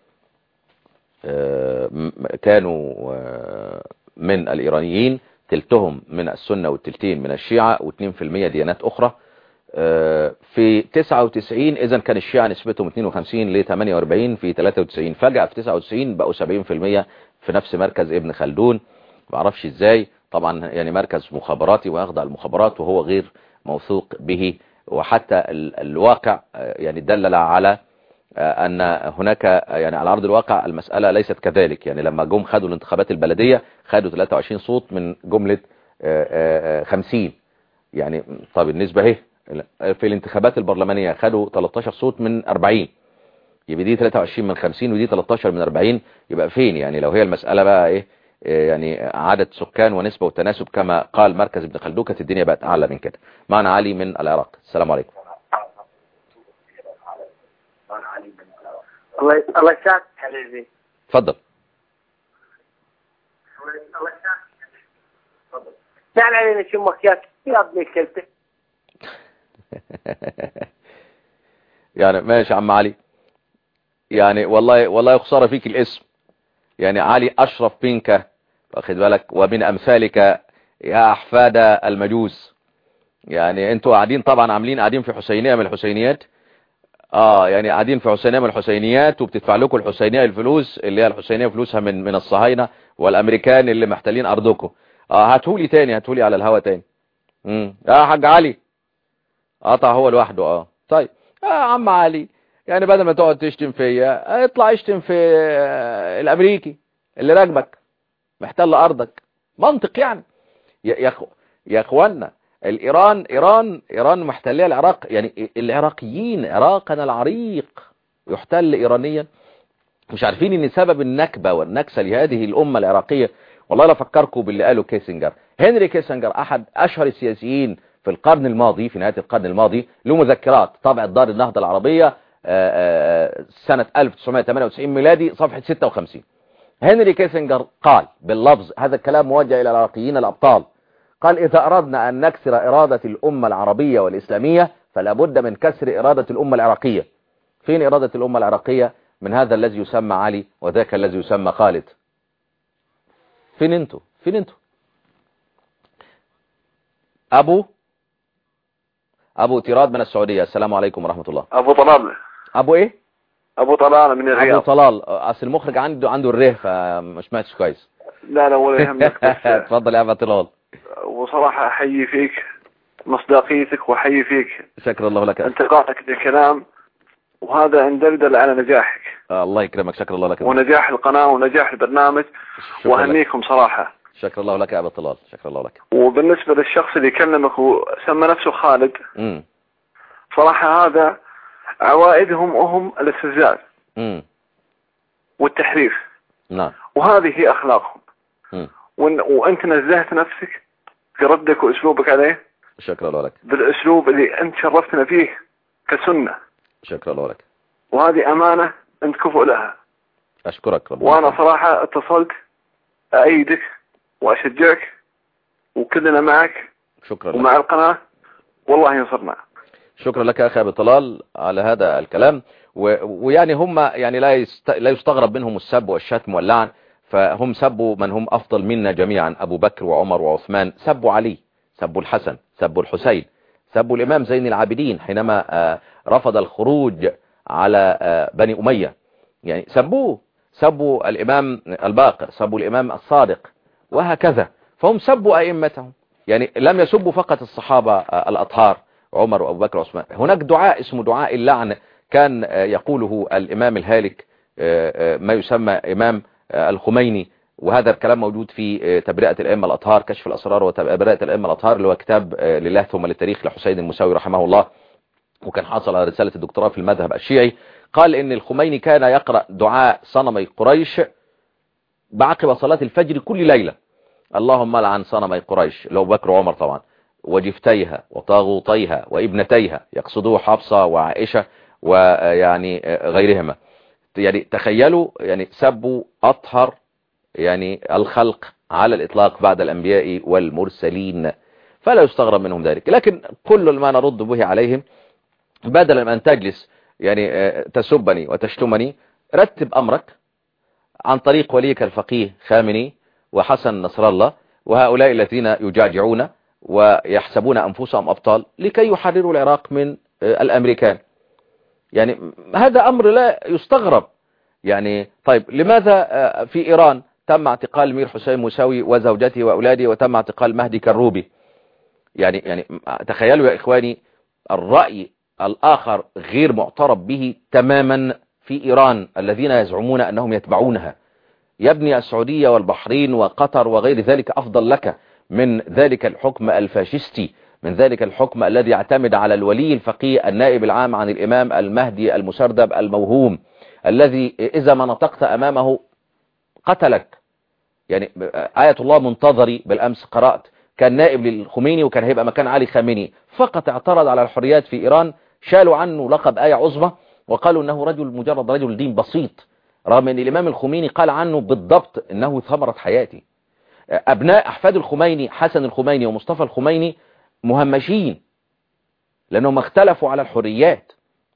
كانوا من الإيرانيين، تلتهم من السنة والتلتين من الشيعة، واثنين في المية ديانات أخرى. في تسعة وتسعين إذن كان الشيعة نسبتهم اثنين وخمسين ل ثمانية وأربعين في ثلاثة وتسعين، فجأة في تسعة وتسعين بقوا سبعين في المية في نفس مركز ابن خلدون. ما اعرفش ازاي، طبعا يعني مركز مخابراتي ويخضع المخابرات وهو غير موثوق به. وحتى الواقع يعني دلل على أن هناك يعني على أرض الواقع المسألة ليست كذلك. يعني لما جم خدوا الانتخابات البلدية خدوا ثلاثة وعشرين صوت من جملة خمسين. يعني طب النسبة اهي في الانتخابات البرلمانية خدوا ثلاثة عشر صوت من أربعين، يبقى دي ثلاثة وعشرين من خمسين ودي ثلاثة عشر من أربعين. يبقى فين يعني لو هي المسألة بقى ايه يعني عدد سكان ونسبة وتناسب كما قال مركز ابن خلدون، كانت الدنيا بقت أعلى من كده. معنا علي من العراق. السلام عليكم. الله الله يسعدك حبيبي. اتفضل. الله يسعدك. تفضل. تعال علينا شو مكياك يا ابني كلتك. يعني ماشي يا عم علي. يعني والله والله خسارة فيك الاسم. يعني علي أشرف منك، واخد بالك، ومن أمثالك يا أحفاد المجوس. يعني انتوا قاعدين طبعا عاملين قاعدين في حسينية من الحسينيات. اه يعني قاعدين في حسينية من الحسينيات وبتدفع لكم الحسينية الفلوس اللي هي الحسينية فلوسها من من الصهاينة والامريكان اللي محتلين ارضكم. اه هاتولي تاني هاتولي على الهوا تاني. امم اه حاج علي قطع هو لوحده. اه طيب اه عم علي، يعني بدل ما تقعد تشتم فيا اطلع اشتم في الامريكي اللي راكبك محتل ارضك. منطق يعني يا يا اخوانا. الإيران إيران إيران محتلية العراق. يعني العراقيين عراقنا العريق يحتل إيرانيا. مش عارفين ان سبب النكبة والنكسة لهذه الأمة العراقية. والله لا فكركم باللي قاله كيسنجر. هنري كيسنجر أحد أشهر السياسيين في القرن الماضي، في نهاية القرن الماضي، له مذكرات طبعت دار النهضة العربية سنة ألف وتسعمائة وثمانية وتسعين ميلادي صفحة ستة وخمسين. هنري كيسنجر قال باللفظ، هذا الكلام موجه إلى العراقيين الأبطال، قال إذا أردنا أن نكسر إرادة الأمة العربية والإسلامية فلا بد من كسر إرادة الأمة العراقية. فين إرادة الأمة العراقية من هذا الذي يسمى علي وذاك الذي يسمى خالد؟ فين انتوا فين انتوا أبو أبو تيراد من السعودية. السلام عليكم ورحمة الله. أبو طلال. أبو إيه؟ أبو طلال من الرياض. أبو طلال. أصل المخرج عنده عنده الره فمش سمعتش كويس. لا لا ولا يهمك. اتفضل يا أبو طلال. وصراحة أحيي فيك مصداقيتك وأحيي فيك شكر الله لك انتقاءك للكلام، وهذا إن دلدل على نجاحك. الله يكرمك. شكر الله لك ونجاح القناة ونجاح البرنامج، وأهنيكم صراحة. شكر الله لك يا أبا طلال، شكر الله لك. وبالنسبة للشخص اللي كلمك وسمى نفسه خالد، امم صراحة هذا عوائدهم وهم الاستهزاء والتحريف. نعم. وهذه هي أخلاقهم. وأنت نزهت نفسك في ردك وأسلوبك عليه. شكرا الله لك. بالأسلوب اللي أنت شرفتنا فيه كسنة. شكرا الله لك. وهذه أمانة أنت كفؤ لها. أشكرك ربنا. وأنا صراحة اتصلت أأيدك وأشجعك وكلنا معك. شكرا ومع لك. القناة والله ينصرنا. شكرا لك يا أخي أبي طلال على هذا الكلام. و... ويعني هم يعني لا يست... لا يستغرب منهم السب والشتم واللعن، فهم سبوا من هم أفضل منا جميعا، أبو بكر وعمر وعثمان، سبوا علي، سبوا الحسن، سبوا الحسين، سبوا الإمام زين العابدين حينما رفض الخروج على بني أمية، يعني سبوه، سبوا الإمام الباقر، سبوا الإمام الصادق، وهكذا. فهم سبوا أئمتهم، يعني لم يسبوا فقط الصحابة الأطهار عمر وأبو بكر وعثمان. هناك دعاء اسمه دعاء اللعن كان يقوله الإمام الهالك ما يسمى إمام الخميني، وهذا الكلام موجود في تبرئة الأئمة الأطهار، كشف الأسرار وتبرئة الأئمة الأطهار، اللي هو كتاب لله ثم للتاريخ لحسين المساوي رحمه الله، وكان حاصل على رسالة الدكتوراه في المذهب الشيعي. قال إن الخميني كان يقرأ دعاء صنمي قريش بعقب صلاة الفجر كل ليلة، اللهم لعن صنمي قريش، لو بكر وعمر طبعا، وجفتيها وطاغوتيها وابنتيها، يقصدوه حفصة وعائشة ويعني غيرهما. يعني تخيلوا، يعني سبوا أطهر يعني الخلق على الإطلاق بعد الأنبياء والمرسلين، فلا يستغرب منهم ذلك. لكن كل ما نرد به عليهم، بدلا من أن تجلس يعني تسبني وتشتمني، رتب أمرك عن طريق وليك الفقيه خامنئي وحسن نصر الله وهؤلاء الذين يجاجعون ويحسبون أنفسهم أبطال لكي يحرروا العراق من الأمريكان. يعني هذا أمر لا يستغرب. يعني طيب لماذا في إيران تم اعتقال مير حسين موسوي وزوجته وأولاده، وتم اعتقال مهدي كروبي؟ يعني يعني تخيلوا يا إخواني، الرأي الآخر غير معترف به تماما في إيران الذين يزعمون أنهم يتبعونها. يا ابني السعودية والبحرين وقطر وغير ذلك أفضل لك من ذلك الحكم الفاشستي، من ذلك الحكم الذي يعتمد على الولي الفقيه النائب العام عن الإمام المهدي المسردب الموهوم، الذي إذا ما نطقت أمامه قتلك. يعني آية الله منتظري بالأمس قرأت كان نائب للخميني وكان هيبقى مكان علي خامنئي، فقط اعترض على الحريات في إيران، شالوا عنه لقب آية عظمى وقالوا أنه رجل مجرد رجل دين بسيط، رغم أن الإمام الخميني قال عنه بالضبط أنه ثمرة حياتي. أبناء أحفاد الخميني حسن الخميني ومصطفى الخميني مهمشين لأنهم اختلفوا على الحريات.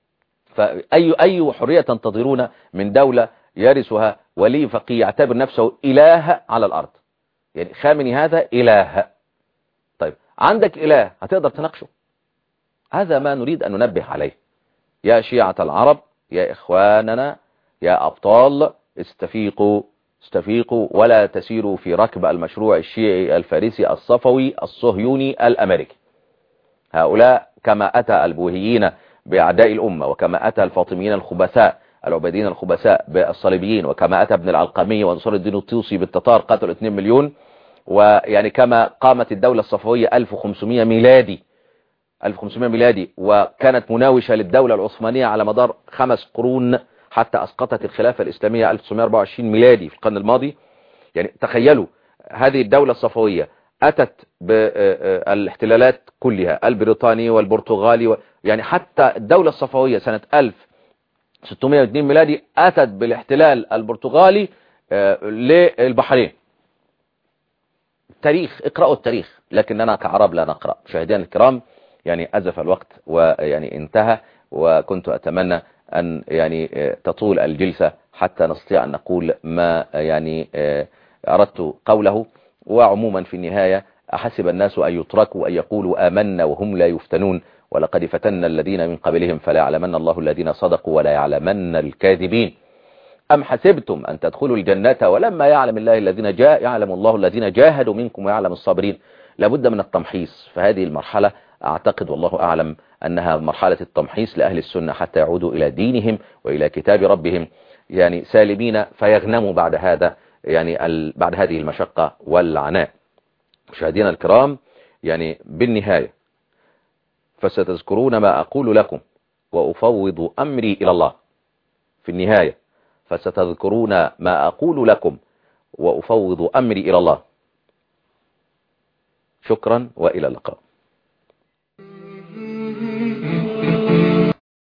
فأي أي حرية تنتظرون من دولة يرثها ولي فقيه يعتبر نفسه إله على الأرض؟ يعني خامنئي هذا إله. طيب عندك إله هتقدر تناقشه؟ هذا ما نريد أن ننبه عليه. يا شيعة العرب، يا إخواننا، يا أبطال، استفيقوا استفيقوا ولا تسيروا في ركب المشروع الشيعي الفارسي الصفوي الصهيوني الأمريكي. هؤلاء كما أتى البوهيين بأعداء الأمة، وكما أتى الفاطميين الخبثاء العبيديين الخبثاء بالصليبيين، وكما أتى ابن العلقمي وانصار الدين الطوسي بالتتار قتلوا اثنين مليون، ويعني كما قامت الدولة الصفوية ألف وخمسمائة ميلادي ألف وخمسمائة ميلادي، وكانت مناوشة للدولة العثمانية على مدار خمس قرون حتى أسقطت الخلافة الإسلامية ألف وتسعمائة وأربعة وعشرين ميلادي في القرن الماضي. يعني تخيلوا هذه الدولة الصفوية أتت بالاحتلالات كلها، البريطاني والبرتغالي و... يعني حتى الدولة الصفوية سنة ألف وستمائة واثنين ميلادي أتت بالاحتلال البرتغالي للبحرين. تاريخ، اقرأوا التاريخ، لكننا كعرب لا نقرأ. مشاهدينا الكرام، يعني أزف الوقت ويعني انتهى، وكنت أتمنى أن يعني تطول الجلسة حتى نستطيع أن نقول ما يعني أردت قوله. وعموما في النهاية أحسب الناس أن يتركوا أن يقولوا آمنا وهم لا يفتنون، ولقد فتنا الذين من قبلهم فلا يعلمن الله الذين صدقوا ولا يعلمن الكاذبين. أم حسبتم أن تدخلوا الجنة ولما يعلم الله الذين جاء يعلم الله الذين جاهدوا منكم ويعلم الصابرين. لابد من التمحيص، فهذه المرحلة أعتقد والله أعلم أنها مرحلة التمحيص لأهل السنة حتى يعودوا إلى دينهم وإلى كتاب ربهم يعني سالمين، فيغنموا بعد هذا يعني بعد هذه المشقة والعناء. مشاهدينا الكرام، يعني بالنهاية فستذكرون ما أقول لكم وأفوض أمري إلى الله. في النهاية فستذكرون ما أقول لكم وأفوض أمري إلى الله. شكرا وإلى اللقاء.